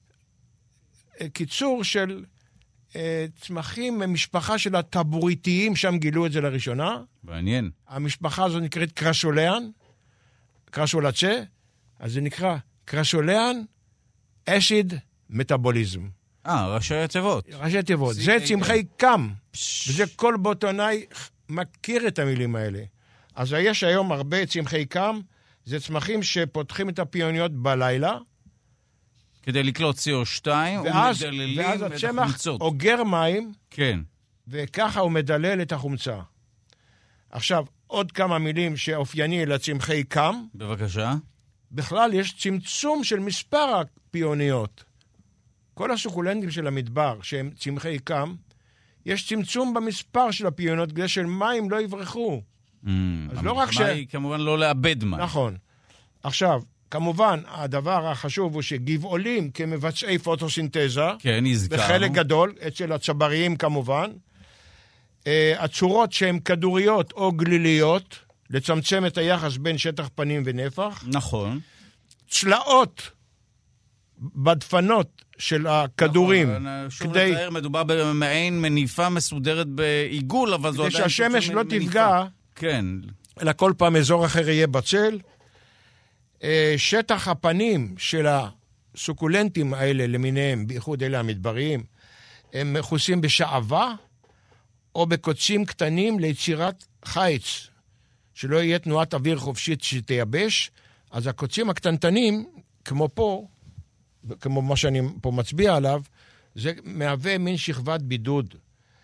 קיצור של צמחים ממשפחה של הטבוריתיים, שם גילו את זה לראשונה. מעניין. המשפחה הזו נקראת קרשוליאן, קרשולצ'ה, אז זה נקרא קרשוליאן אסיד מטאבוליזם. אה, ראשי תיבות. ראשי תיבות. זה צמחי קאם, וזה כל בוטונאי מכיר את המילים האלה. אז יש היום הרבה צמחי קאם, זה צמחים שפותחים את הפיוניות בלילה, כדי לקלוט סי או שתיים, ואז, ומדללים ואז את הצמח החומצות. אוגר מים, כן. וככה הוא מדלל את החומצה. עכשיו, עוד כמה מילים שאופייני לצמחי קאם. בבקשה. בכלל יש צמצום של מספר הפיוניות. כל הסוקולנטים של המדבר, שהם צמחי קאם, יש צמצום במספר של הפיוניות, כדי שמים לא יברחו. Mm, אז לא רק ש... היא כמובן לא לאבד מים. נכון. עכשיו, כמובן, הדבר החשוב הוא שגבעולים כמבצעי פוטוסינתזה, כן, הזכרנו. בחלק גדול, אצל הצבריים כמובן, הצורות שהן כדוריות או גליליות, לצמצם את היחס בין שטח פנים ונפח. נכון. צלעות בדפנות של הכדורים. נכון, שוב כדי... לתאר, מדובר במעין מניפה מסודרת בעיגול, אבל זו עדיין... כדי שהשמש לא תפגע, כן. אלא כל פעם אזור אחר יהיה בצל. שטח הפנים של הסוקולנטים האלה למיניהם, בייחוד אלה המדבריים, הם מכוסים בשעבה או בקוצים קטנים ליצירת חיץ, שלא יהיה תנועת אוויר חופשית שתייבש. אז הקוצים הקטנטנים, כמו פה, כמו מה שאני פה מצביע עליו, זה מהווה מין שכבת בידוד.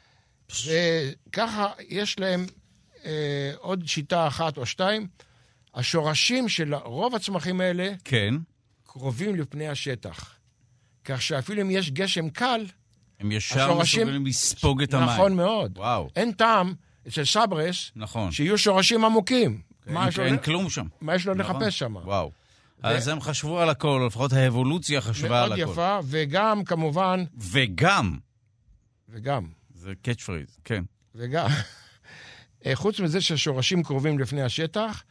וככה יש להם אה, עוד שיטה אחת או שתיים. השורשים של רוב הצמחים האלה כן. קרובים לפני השטח. כך שאפילו אם יש גשם קל, הם ישר מסוגלים לספוג את המים. נכון מאוד. וואו. אין טעם אצל סברס, נכון. שיהיו שורשים עמוקים. אין, מה אין לו... כלום שם. מה יש לו נכון. לחפש שם? וואו. ו... אז הם חשבו על הכל, לפחות האבולוציה חשבה על הכל. מאוד יפה, וגם כמובן... וגם. וגם. זה קאץ' פריז, כן. וגם. חוץ מזה שהשורשים קרובים לפני השטח,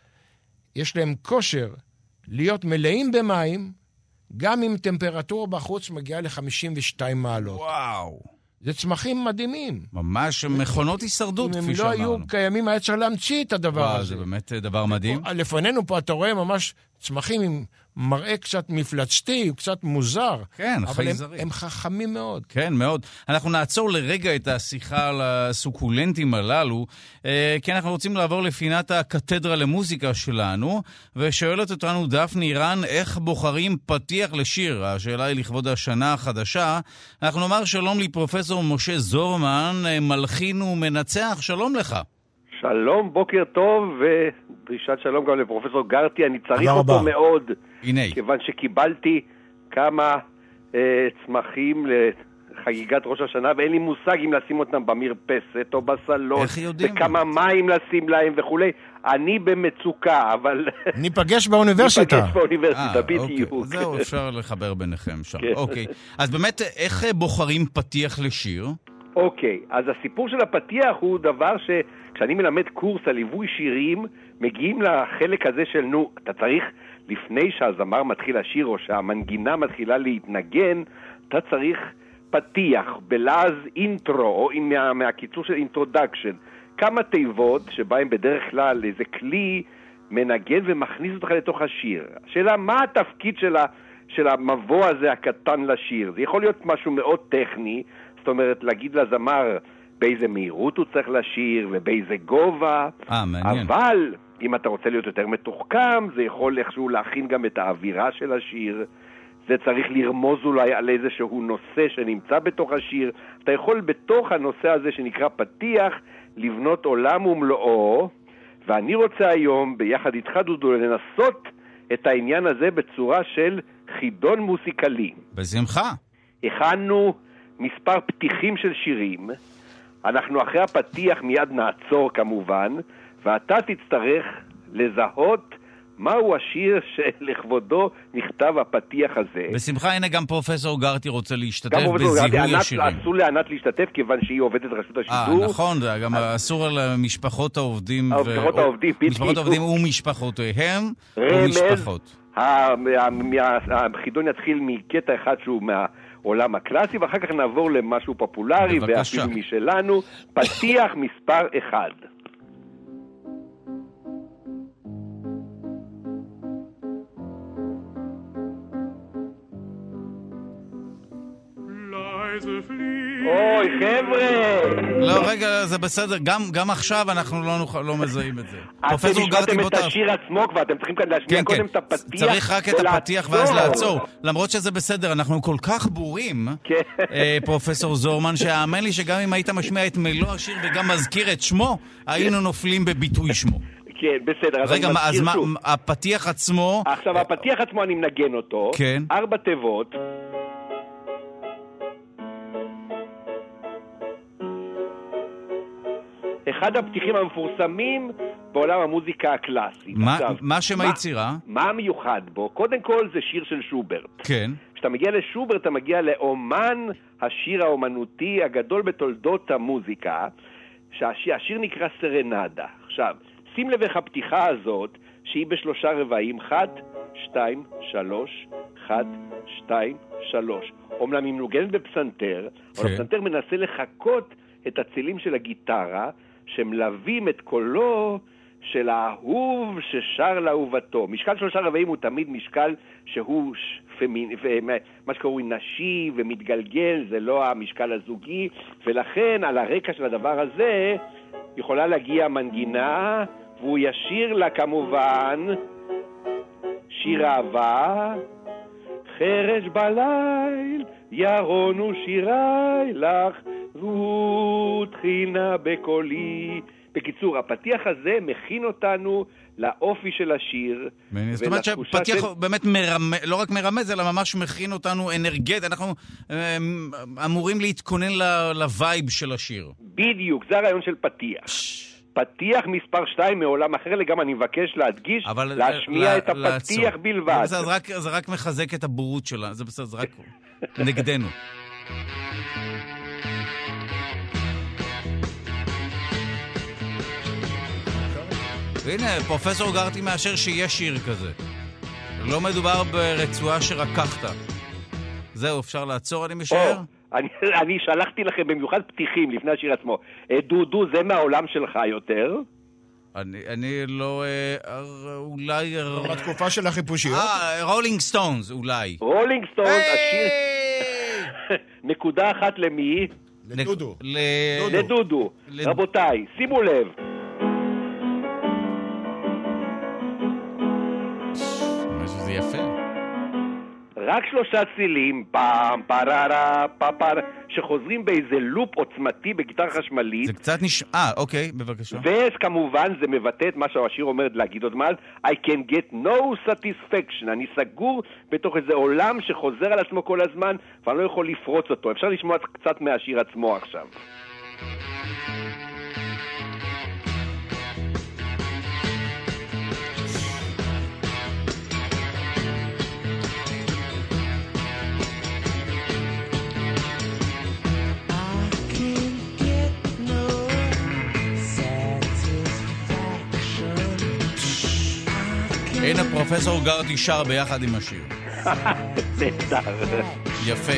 יש להם כושר להיות מלאים במים, גם אם טמפרטורה בחוץ מגיעה ל-חמישים ושתיים מעלות. וואו. זה צמחים מדהימים. ממש מכונות הישרדות, כפי שאמרנו. אם הם לא היו קיימים, היה צריך להמציא את הדבר וואו, הזה. זה באמת דבר מדהים. לפנינו פה אתה רואה ממש צמחים עם מראה קצת מפלצתי, קצת מוזר. כן, חייזרים. אבל הם, הם חכמים מאוד. כן, מאוד. אנחנו נעצור לרגע את השיחה על הסוקולנטים הללו, כי אנחנו רוצים לעבור לפינת הקתדרה למוזיקה שלנו, ושואלת אותנו דפני אירן, איך בוחרים פתיח לשיר? השאלה היא לכבוד השנה החדשה. אנחנו נאמר שלום לפרופסור משה זורמן, מלחין ומנצח, שלום לך. שלום, בוקר טוב, ודרישת שלום גם לפרופסור גרטי, אני צריך אותו רבה. מאוד, הנה. כיוון שקיבלתי כמה אה, צמחים לחגיגת ראש השנה, ואין לי מושג אם לשים אותם במרפסת או בסלון, וכמה מים לשים להם וכו'. אני במצוקה, אבל... ניפגש באוניברסיטה. ניפגש באוניברסיטה, בדיוק. אוקיי. זהו, אפשר לחבר ביניכם שם. אוקיי. אז באמת, איך בוחרים פתיח לשיר? אוקיי, אז הסיפור של הפתיח הוא דבר ש... כשאני מלמד קורס על ליווי שירים, מגיעים לחלק הזה של, נו, אתה צריך, לפני שהזמר מתחיל לשיר או שהמנגינה מתחילה להתנגן, אתה צריך פתיח, בלעז אינטרו, או מה, מהקיצור של אינטרודקשן. כמה תיבות שבהם בדרך כלל איזה כלי מנגן ומכניס אותך לתוך השיר. השאלה, מה התפקיד של, ה, של המבוא הזה הקטן לשיר? זה יכול להיות משהו מאוד טכני, זאת אומרת, להגיד לזמר באיזה מהירות הוא צריך לשיר ובאיזה גובה. אה, מעניין. אבל אם אתה רוצה להיות יותר מתוחכם, זה יכול איכשהו להכין גם את האווירה של השיר. זה צריך לרמוז אולי על איזשהו נושא שנמצא בתוך השיר. אתה יכול בתוך הנושא הזה שנקרא פתיח לבנות עולם ומלואו, ואני רוצה היום ביחד איתך דודו לנסות את העניין הזה בצורה של חידון מוסיקלי. בשמחה. הכנו מספר פתיחים של שירים, אנחנו אחרי הפתיח מיד נעצור כמובן, ואתה תצטרך לזהות מהו השיר שלכבודו נכתב הפתיח הזה. בשמחה, הנה גם פרופסור גרטי רוצה להשתתף בזיהוי השירים. אסור לענת להשתתף כיוון שהיא עובדת רשות השידור. אה, נכון, גם אסור על משפחות העובדים. משפחות העובדים, בדיוק. משפחות העובדים ומשפחותיהם ומשפחות. החידון יתחיל מקטע אחד שהוא מהעולם הקלאסי, ואחר כך נעבור למשהו פופולרי ואפילו משלנו. פתיח מספר אחד. אוי, חבר'ה! לא, רגע, זה בסדר. גם עכשיו אנחנו לא מזהים את זה. אתם נשמעתם את השיר עצמו כבר, אתם צריכים כאן להשמיע קודם את הפתיח. צריך רק את הפתיח ואז לעצור. למרות שזה בסדר, אנחנו כל כך בורים, פרופסור זורמן, שהאמן לי שגם אם היית משמיע את מלוא השיר וגם מזכיר את שמו, היינו נופלים בביטוי שמו. כן, בסדר. רגע, אז מה, הפתיח עצמו... עכשיו, הפתיח עצמו אני מנגן אותו. כן. ארבע תיבות. אחד הפתיחים המפורסמים בעולם המוזיקה הקלאסית. מה, עכשיו, מה שם היצירה? מה המיוחד בו? קודם כל זה שיר של שוברט. כן. כשאתה מגיע לשוברט, אתה מגיע לאומן השיר האומנותי הגדול בתולדות המוזיקה, שהשיר נקרא סרנדה. עכשיו, שים לב איך הפתיחה הזאת, שהיא בשלושה רבעים, אחד, שתיים, שלוש, אחד, שתיים, שלוש. אומנם היא מנוגנת בפסנתר, כן. אבל הפסנתר מנסה לחכות את הצילים של הגיטרה, שמלווים את קולו של האהוב ששר לאהובתו. משקל שלושה רבעים הוא תמיד משקל שהוא פמין, מה שקוראים נשי ומתגלגל, זה לא המשקל הזוגי, ולכן על הרקע של הדבר הזה יכולה להגיע מנגינה, והוא ישיר לה כמובן שיר אהבה, חרש בליל ירונו שירי לך ותחינה בקולי. בקיצור, הפתיח הזה מכין אותנו לאופי של השיר. זאת אומרת שהפתיח של... באמת מרמז, לא רק מרמז, אלא ממש מכין אותנו אנרגט. אנחנו אמורים להתכונן לווייב של השיר. בדיוק, זה הרעיון של פתיח. פתיח מספר שתיים מעולם אחר לגמרי, אני מבקש להדגיש, להשמיע ל- את הפתיח ל- בלבד. זה, זה, רק, זה רק מחזק את הבורות שלה, זה בסדר, זה רק נגדנו. והנה, פרופסור גרטי מאשר שיש שיר כזה. לא מדובר ברצועה שרקחת. זהו, אפשר לעצור, אני משער? אני, אני שלחתי לכם במיוחד פתיחים לפני השיר עצמו. דודו, זה מהעולם שלך יותר? אני, אני לא... אה, אולי... בתקופה של החיפושיות? אה, רולינג סטונס, אולי. רולינג סטונס, השיר... נקודה אחת למי? לדודו. לדודו. רבותיי, שימו לב. זה יפה. רק שלושה צילים, פעם, פררה, פפר, שחוזרים באיזה לופ עוצמתי בגיטרה חשמלית. זה קצת נשמע... אה, אוקיי, בבקשה. וכמובן זה מבטא את מה שהשיר אומרת להגיד עוד מעט, I can get no satisfaction. אני סגור בתוך איזה עולם שחוזר על עצמו כל הזמן, ואני לא יכול לפרוץ אותו. אפשר לשמוע קצת מהשיר עצמו עכשיו. הנה פרופסור גרטי שר ביחד עם השיר. נהדר. יפה.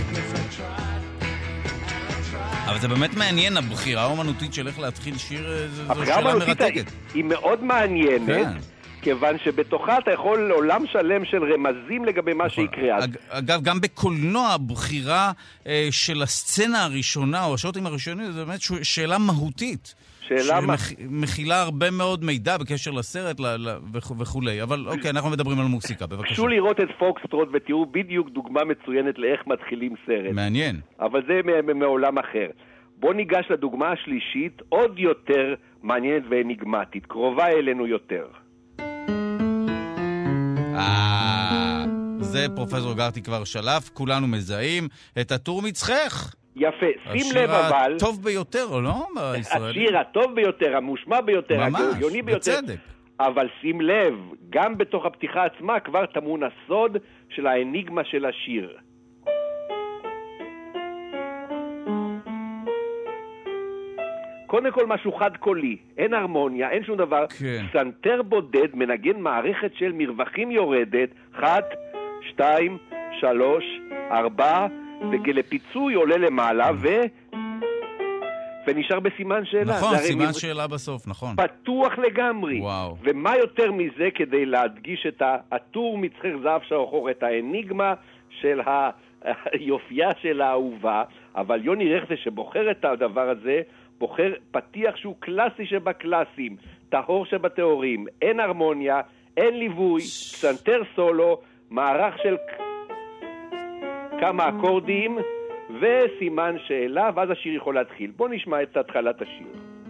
אבל זה באמת מעניין, הבחירה האומנותית של איך להתחיל שיר, זו שאלה מרתקת. היא מאוד מעניינת, כיוון שבתוכה אתה יכול לעולם שלם של רמזים לגבי מה שיקרה. אגב, גם בקולנוע, הבחירה של הסצנה הראשונה, או השוטים הראשונים, זה באמת שאלה מהותית. שמכילה הרבה מאוד מידע בקשר לסרט וכולי, אבל אוקיי, אנחנו מדברים על מוסיקה, בבקשה. קשו לראות את פוקסטרוט ותראו בדיוק דוגמה מצוינת לאיך מתחילים סרט. מעניין. אבל זה מעולם אחר. בוא ניגש לדוגמה השלישית, עוד יותר מעניינת ואניגמטית, קרובה אלינו יותר. אה, זה פרופסור גרטי כבר שלף, כולנו מזהים את הטור מצחך. יפה, שים לב אבל... השיר הטוב ביותר, לא? בישראלי. השיר הטוב ביותר, המושמע ביותר, הגאוני ביותר. בצדק. אבל שים לב, גם בתוך הפתיחה עצמה כבר טמון הסוד של האניגמה של השיר. קודם כל משהו חד קולי, אין הרמוניה, אין שום דבר. כן. סנטר בודד מנגן מערכת של מרווחים יורדת, אחת, שתיים, שלוש, ארבע, ולפיצוי עולה למעלה ו... ונשאר בסימן שאלה. נכון, סימן מ... שאלה בסוף, נכון. פתוח לגמרי. וואו. ומה יותר מזה כדי להדגיש את הטור מצחך זהב שחור, את האניגמה של היופייה של האהובה, אבל יוני רכטה שבוחר את הדבר הזה, בוחר פתיח שהוא קלאסי שבקלאסים, טהור שבתיאורים, אין הרמוניה, אין ליווי, פסנתר סולו, מערך של כמה אקורדים וסימן שאלה, ואז השיר יכול להתחיל. בוא נשמע את התחלת השיר.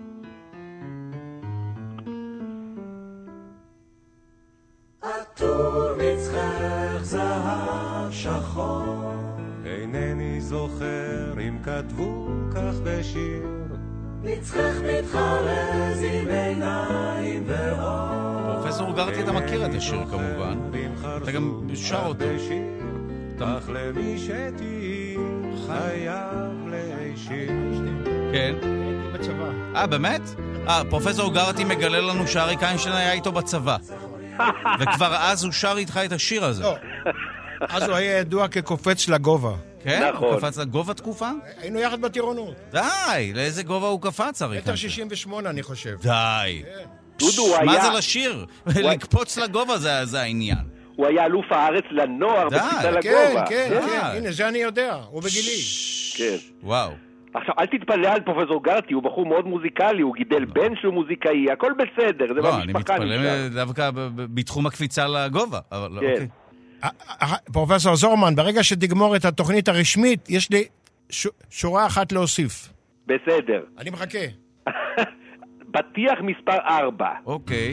עטור מצחך זהב שחור, אינני זוכר אם כתבו כך בשיר, מצחך מתחרז עם עיניים ואור. פרופסור גרטי, אתה מכיר את השיר כמובן, אתה גם שר אותו. אך למי שתהי חייב להישיר. כן. הייתי בצבא. אה, באמת? אה, פרופסור גרטי מגלה לנו שאריק איינשטיין היה איתו בצבא. וכבר אז הוא שר איתך את השיר הזה. לא. אז הוא היה ידוע כקופץ לגובה. כן? הוא קפץ לגובה תקופה? היינו יחד בטירונות. די, לאיזה גובה הוא קפץ, אריק? מטר שישים ושמונה, אני חושב. די. דודו, הוא היה... מה זה לשיר? לקפוץ לגובה זה העניין. הוא היה אלוף הארץ לנוער בקפיצה לגובה. כן, כן, כן, הנה, זה אני יודע, הוא בגילי. כן. וואו. עכשיו, אל תתפלא על פרופסור גרטי, הוא בחור מאוד מוזיקלי, הוא גידל בן שהוא מוזיקאי, הכל בסדר, זה לא, אני במשפחה מתפלא דווקא בתחום הקפיצה לגובה, אבל אוקיי. פרופסור זורמן, ברגע שתגמור את התוכנית הרשמית, יש לי שורה אחת להוסיף. בסדר. אני מחכה. פתיח מספר ארבע. אוקיי.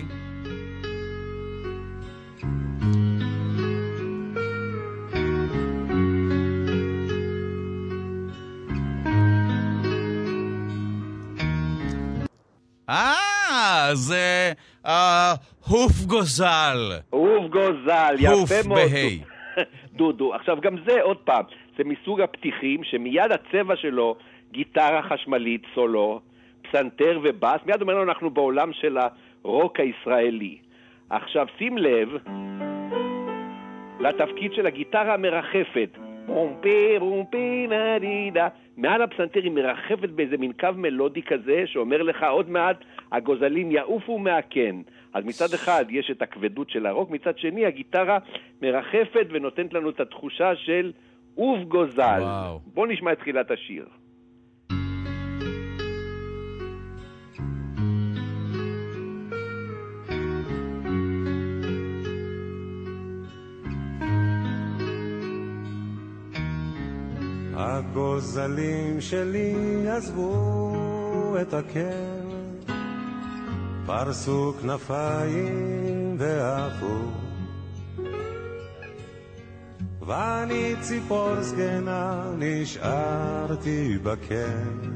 אה, זה הוף גוזל. הוף גוזל, יפה מאוד. הוף בהי. דודו, עכשיו גם זה עוד פעם, זה מסוג הפתיחים שמיד הצבע שלו, גיטרה חשמלית, סולו, פסנתר ובאס, מיד אומר לנו אנחנו בעולם של הרוק הישראלי. עכשיו שים לב לתפקיד של הגיטרה המרחפת. רומפי רומפי נדידה. מעל הפסנתר היא מרחפת באיזה מין קו מלודי כזה שאומר לך עוד מעט הגוזלים יעופו מהקן. אז מצד אחד יש את הכבדות של הרוק, מצד שני הגיטרה מרחפת ונותנת לנו את התחושה של אוף גוזל. וואו. בוא נשמע את תחילת השיר. הגוזלים שלי עזבו את הקן, פרסו כנפיים ועפו, ואני ציפור זקנה נשארתי בקן,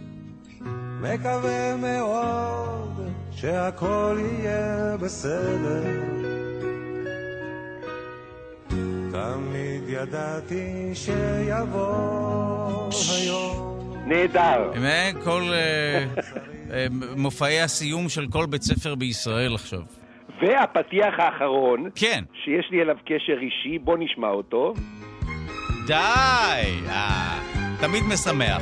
מקווה מאוד שהכל יהיה בסדר, תמיד ידעתי שיבוא היום. נהדר. כל מופעי הסיום של כל בית ספר בישראל עכשיו. והפתיח האחרון, כן, שיש לי אליו קשר אישי, בוא נשמע אותו. די! אה, תמיד משמח.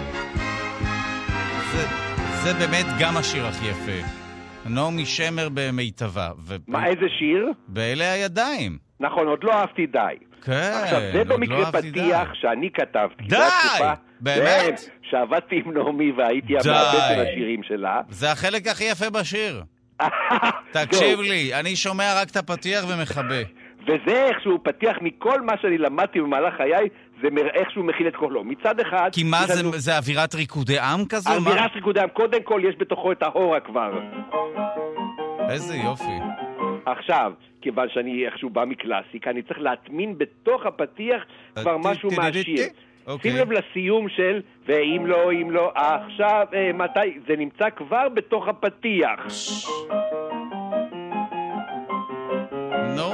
זה, זה באמת גם השיר הכי יפה. נעמי שמר במיטבה. ו... מה, איזה שיר? באלה הידיים. נכון, עוד לא אהבתי די. כן, עכשיו, זה במקרה לא פתיח די. שאני כתבתי. די! באמת? כן, שעבדתי עם נעמי והייתי המעבד של השירים שלה. זה החלק הכי יפה בשיר. תקשיב לי, אני שומע רק את הפתיח ומחבא. וזה איכשהו פתיח מכל מה שאני למדתי במהלך חיי, זה איכשהו מכיל את כולו. מצד אחד... כי מה זה, לנו... זה אווירת ריקודי עם כזו? אווירת מה... ריקודי עם, קודם כל יש בתוכו את ההורה כבר. איזה יופי. עכשיו, כיוון שאני איכשהו בא מקלאסיקה, אני צריך להטמין בתוך הפתיח כבר משהו מהשיר. שים לב לסיום של ואם לא, אם לא, עכשיו, מתי, זה נמצא כבר בתוך הפתיח. נו?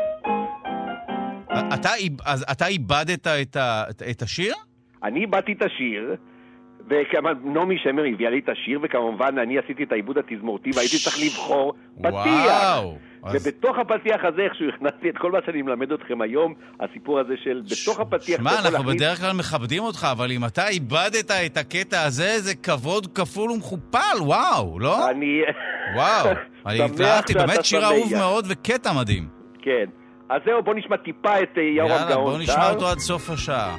אתה איבדת את השיר? אני איבדתי את השיר, ונעמי שמר הביאה לי את השיר, וכמובן אני עשיתי את העיבוד התזמורתי, והייתי צריך לבחור פתיח. ובתוך הפתיח הזה, איכשהו הכנסתי את כל מה שאני מלמד אתכם היום, הסיפור הזה של בתוך הפתיח... מה, אנחנו בדרך כלל מכבדים אותך, אבל אם אתה איבדת את הקטע הזה, זה כבוד כפול ומכופל, וואו, לא? אני... וואו, אני התלהבתי, באמת שיר אהוב מאוד וקטע מדהים. כן, אז זהו, בוא נשמע טיפה את ירום גאון. יאללה, בוא נשמע אותו עד סוף השעה.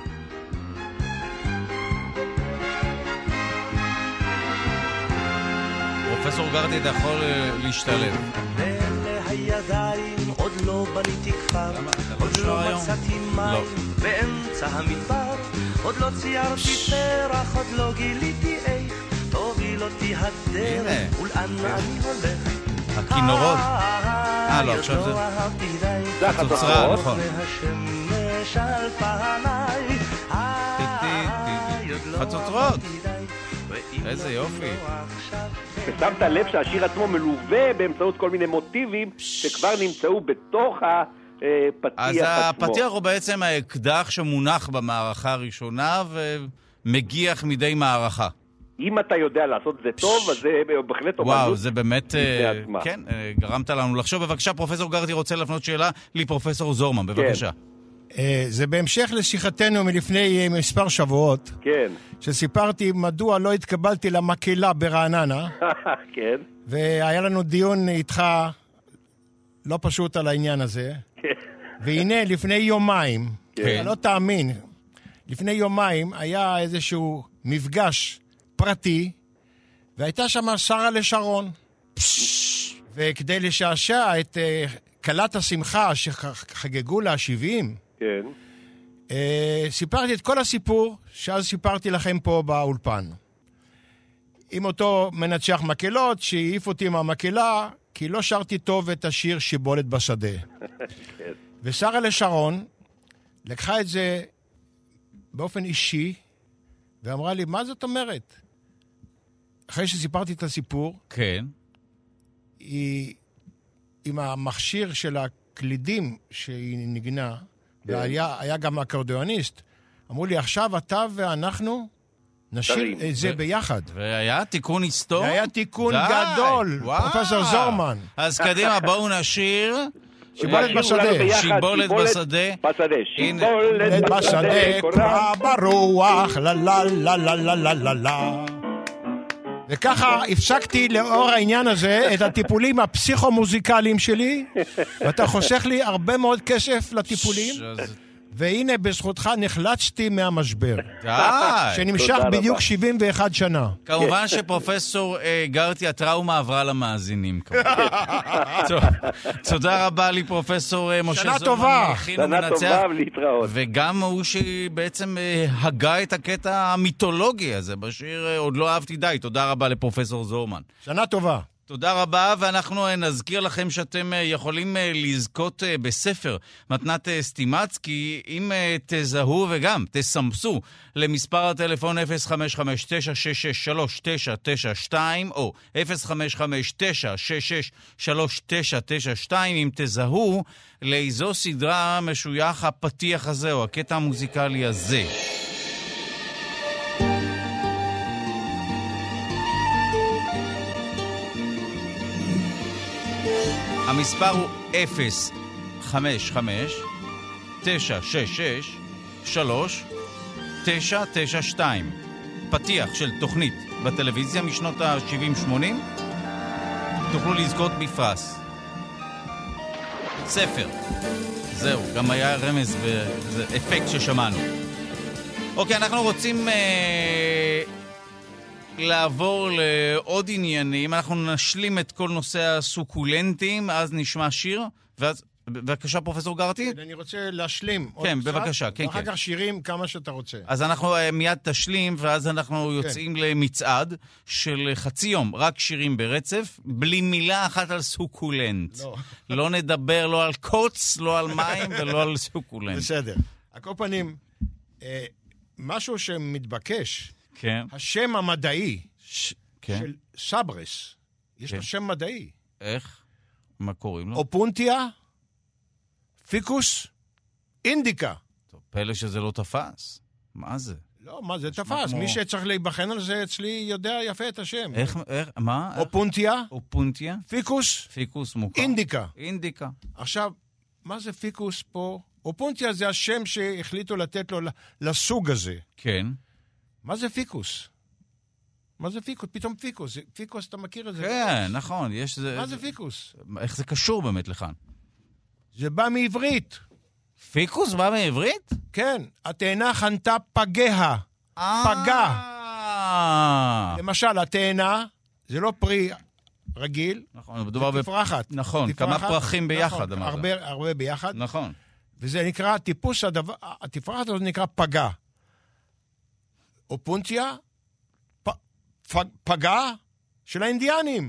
פרופסור גרטי, אתה יכול להשתלב. אלה הידיים עוד לא בניתי כפר, עוד לא מצאתי מים באמצע המדבר, עוד לא ציירתי פרח, עוד לא גיליתי איך תוביל אותי הדרך ולאן אני הולך. הכינורות. אה, לא, עכשיו זה... זה החצוצרה, נכון. והשמש על פניי, חצוצרות. איזה יופי. ושמת לב שהשיר עצמו מלווה באמצעות כל מיני מוטיבים שכבר נמצאו בתוך הפתיח אז עצמו. אז הפתיח הוא בעצם האקדח שמונח במערכה הראשונה ומגיח מדי מערכה. אם אתה יודע לעשות זה טוב, אז זה בהחלט אומנות. וואו, זה באמת, כן, גרמת לנו לחשוב. בבקשה, פרופסור גרטי רוצה להפנות שאלה לפרופסור זורמן, בבקשה. זה בהמשך לשיחתנו מלפני מספר שבועות, כן. שסיפרתי מדוע לא התקבלתי למקהלה ברעננה. כן. והיה לנו דיון איתך לא פשוט על העניין הזה. כן. והנה, לפני יומיים, כן. לא תאמין, לפני יומיים היה איזשהו מפגש פרטי, והייתה שם שרה לשרון. וכדי לשעשע את קלת השמחה שחגגו לה שבעים, כן. סיפרתי את כל הסיפור שאז סיפרתי לכם פה באולפן. עם אותו מנצח מקהלות שהעיף אותי מהמקהלה, כי לא שרתי טוב את השיר שיבולת בשדה. כן. ושרה לשרון לקחה את זה באופן אישי, ואמרה לי, מה זאת אומרת? אחרי שסיפרתי את הסיפור, כן. היא, עם המכשיר של הקלידים שהיא נגנה, והיה היה גם אקורדיוניסט, אמרו לי, עכשיו אתה ואנחנו נשאיר את זה ביחד. והיה תיקון היסטורי? והיה תיקון גדול, פרופסור זורמן. אז קדימה, בואו נשיר. שיבולת בשדה. שיבולת בשדה. בשדה. שיבולת בשדה, קורה ברוח, לה לה לה לה לה לה לה לה. וככה הפסקתי לאור העניין הזה את הטיפולים הפסיכומוזיקליים שלי, ואתה חוסך לי הרבה מאוד כסף לטיפולים, והנה בזכותך נחלצתי מהמשבר. די! שנמשך בדיוק שבעים ואחת שנה. כמובן שפרופסור גרטי, הטראומה עברה למאזינים. תודה רבה לי פרופסור משה זורמן. שנה טובה. שנה טובה ולהתראות. וגם הוא שבעצם הגה את הקטע המיתולוגי הזה בשיר עוד לא אהבתי די. תודה רבה לפרופסור זורמן. שנה טובה. תודה רבה, ואנחנו נזכיר לכם שאתם יכולים לזכות בספר מתנת סטימצקי, אם תזהו וגם תסמסו למספר הטלפון אפס חמש חמש תשע שש שש שלוש תשע תשע שתיים או אפס חמש חמש תשע שש שש שלוש תשע תשע שתיים, אם תזהו לאיזו סדרה משוייך הפתיח הזה או הקטע המוזיקלי הזה. המספר הוא אפס חמש חמש תשע שש שש שלוש תשע תשע שתיים. פתיח של תוכנית בטלוויזיה משנות ה-שבעים שמונים. תוכלו לזכות בפרס. ספר. זהו, גם היה רמז וזה אפקט ששמענו. אוקיי, אנחנו רוצים אה, לעבור לעוד עניינים. אנחנו נשלים את כל נושא הסוקולנטים, אז נשמע שיר, ואז, בבקשה פרופסור גרטי. אני רוצה להשלים עוד כן, קצת. בבקשה, כן, ואחר כן. כך שירים כמה שאתה רוצה. אז אנחנו מיד תשלים, ואז אנחנו יוצאים למצעד של חצי יום, רק שירים ברצף, בלי מילה אחת על סוקולנט. לא. לא נדבר לא על קוץ, לא על מים ולא על סוקולנט. בסדר. על כל פנים, אה, משהו שמתבקש, כן. השם המדעי ש... כן. של סברס, יש כן. לו שם מדעי. איך? מה קוראים לו? אופונטיה, פיקוס, אינדיקה. טוב, פלא שזה לא תפס. מה זה? לא, מה זה תפס? כמו... מי שצריך להיבחן על זה אצלי יודע יפה את השם. איך, איך, מה? אופונטיה, אופונטיה? פיקוס, פיקוס מוכר. אינדיקה. אינדיקה. עכשיו, מה זה פיקוס פה? אופונטיה זה השם שהחליטו לתת לו לסוג הזה. כן. מה זה פיקוס? מה זה פיקוס? פתאום פיקוס. פיקוס, אתה מכיר את זה? כן, פיקוס. נכון. יש זה... מה זה פיקוס? איך זה קשור באמת לכאן? זה בא מעברית. פיקוס בא מעברית? כן, התאנה חנתה פגיה. פגה. למשל, התאנה זה לא פרי רגיל. נכון, זה תפרחת. נכון, כמה פרחים ביחד. הרבה ביחד. נכון. וזה נקרא, טיפוס הדבר, התפרחת הזאת נקרא פגה. אופונטיה, פ, פ, פגה של האינדיאנים.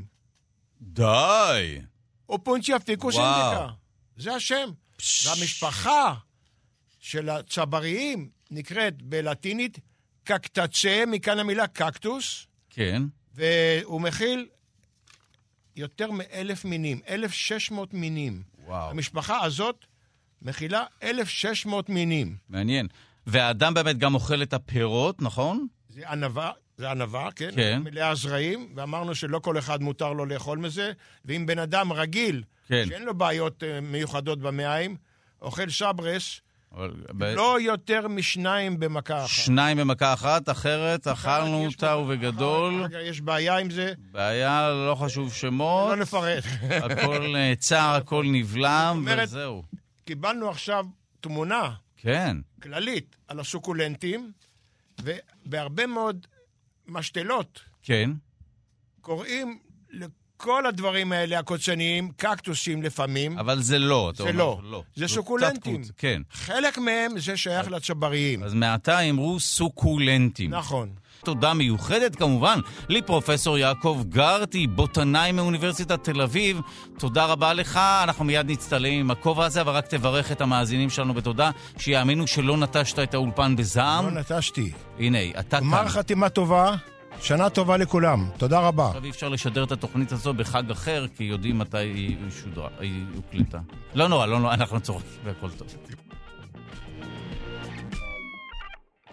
די. אופונטיה פיקוס אינדיקה. זה השם. והמשפחה של הצבריים נקראת בלטינית קקטצה, מכאן המילה קקטוס. כן. והוא מכיל יותר מאלף מינים, אלף שש מאות מינים. וואו. המשפחה הזאת מכילה אלף שש מאות מינים. מעניין. והאדם באמת גם אוכל את הפירות, נכון? זה ענבה, זה ענבה, כן? כן. מלאה זרעים, ואמרנו שלא כל אחד מותר לו לאכול מזה, ואם בן אדם רגיל, כן. שאין לו בעיות uh, מיוחדות במעיים, אוכל שברס, לא יותר משניים במכה אחת. שניים במכה אחת, אחרת אכלנו אותה ובגדול. יש בעיה עם זה. בעיה, לא חשוב שמות. לא נפרט. הכל נעצר, הכל נבלם, וזהו. קיבלנו עכשיו תמונה כן. כללית על הסוקולנטים, ובהרבה מאוד משתלות כן. קוראים לכל הדברים האלה הקוצניים, קקטוסים לפעמים. אבל זה לא. זה לא. לא. זה סוקולנטים. כן. חלק מהם זה שייך לצבריים. אז מעתה אמרו סוקולנטים. נכון. תודה מיוחדת כמובן לפרופסור יעקב גרטי, בוטנאי מאוניברסיטת תל אביב. תודה רבה לך, אנחנו מיד נצטלם עם הכובע הזה, אבל רק תברך את המאזינים שלנו בתודה, שיאמינו שלא נטשת את האולפן בזעם. לא נטשתי. הנה, אתה כאן. גמר חתימה טובה, שנה טובה לכולם. תודה רבה. עכשיו אי אפשר לשדר את התוכנית הזו בחג אחר, כי יודעים מתי היא שודרה, היא הוקלטה. לא נורא, לא נורא, אנחנו צוחקים והכל טוב.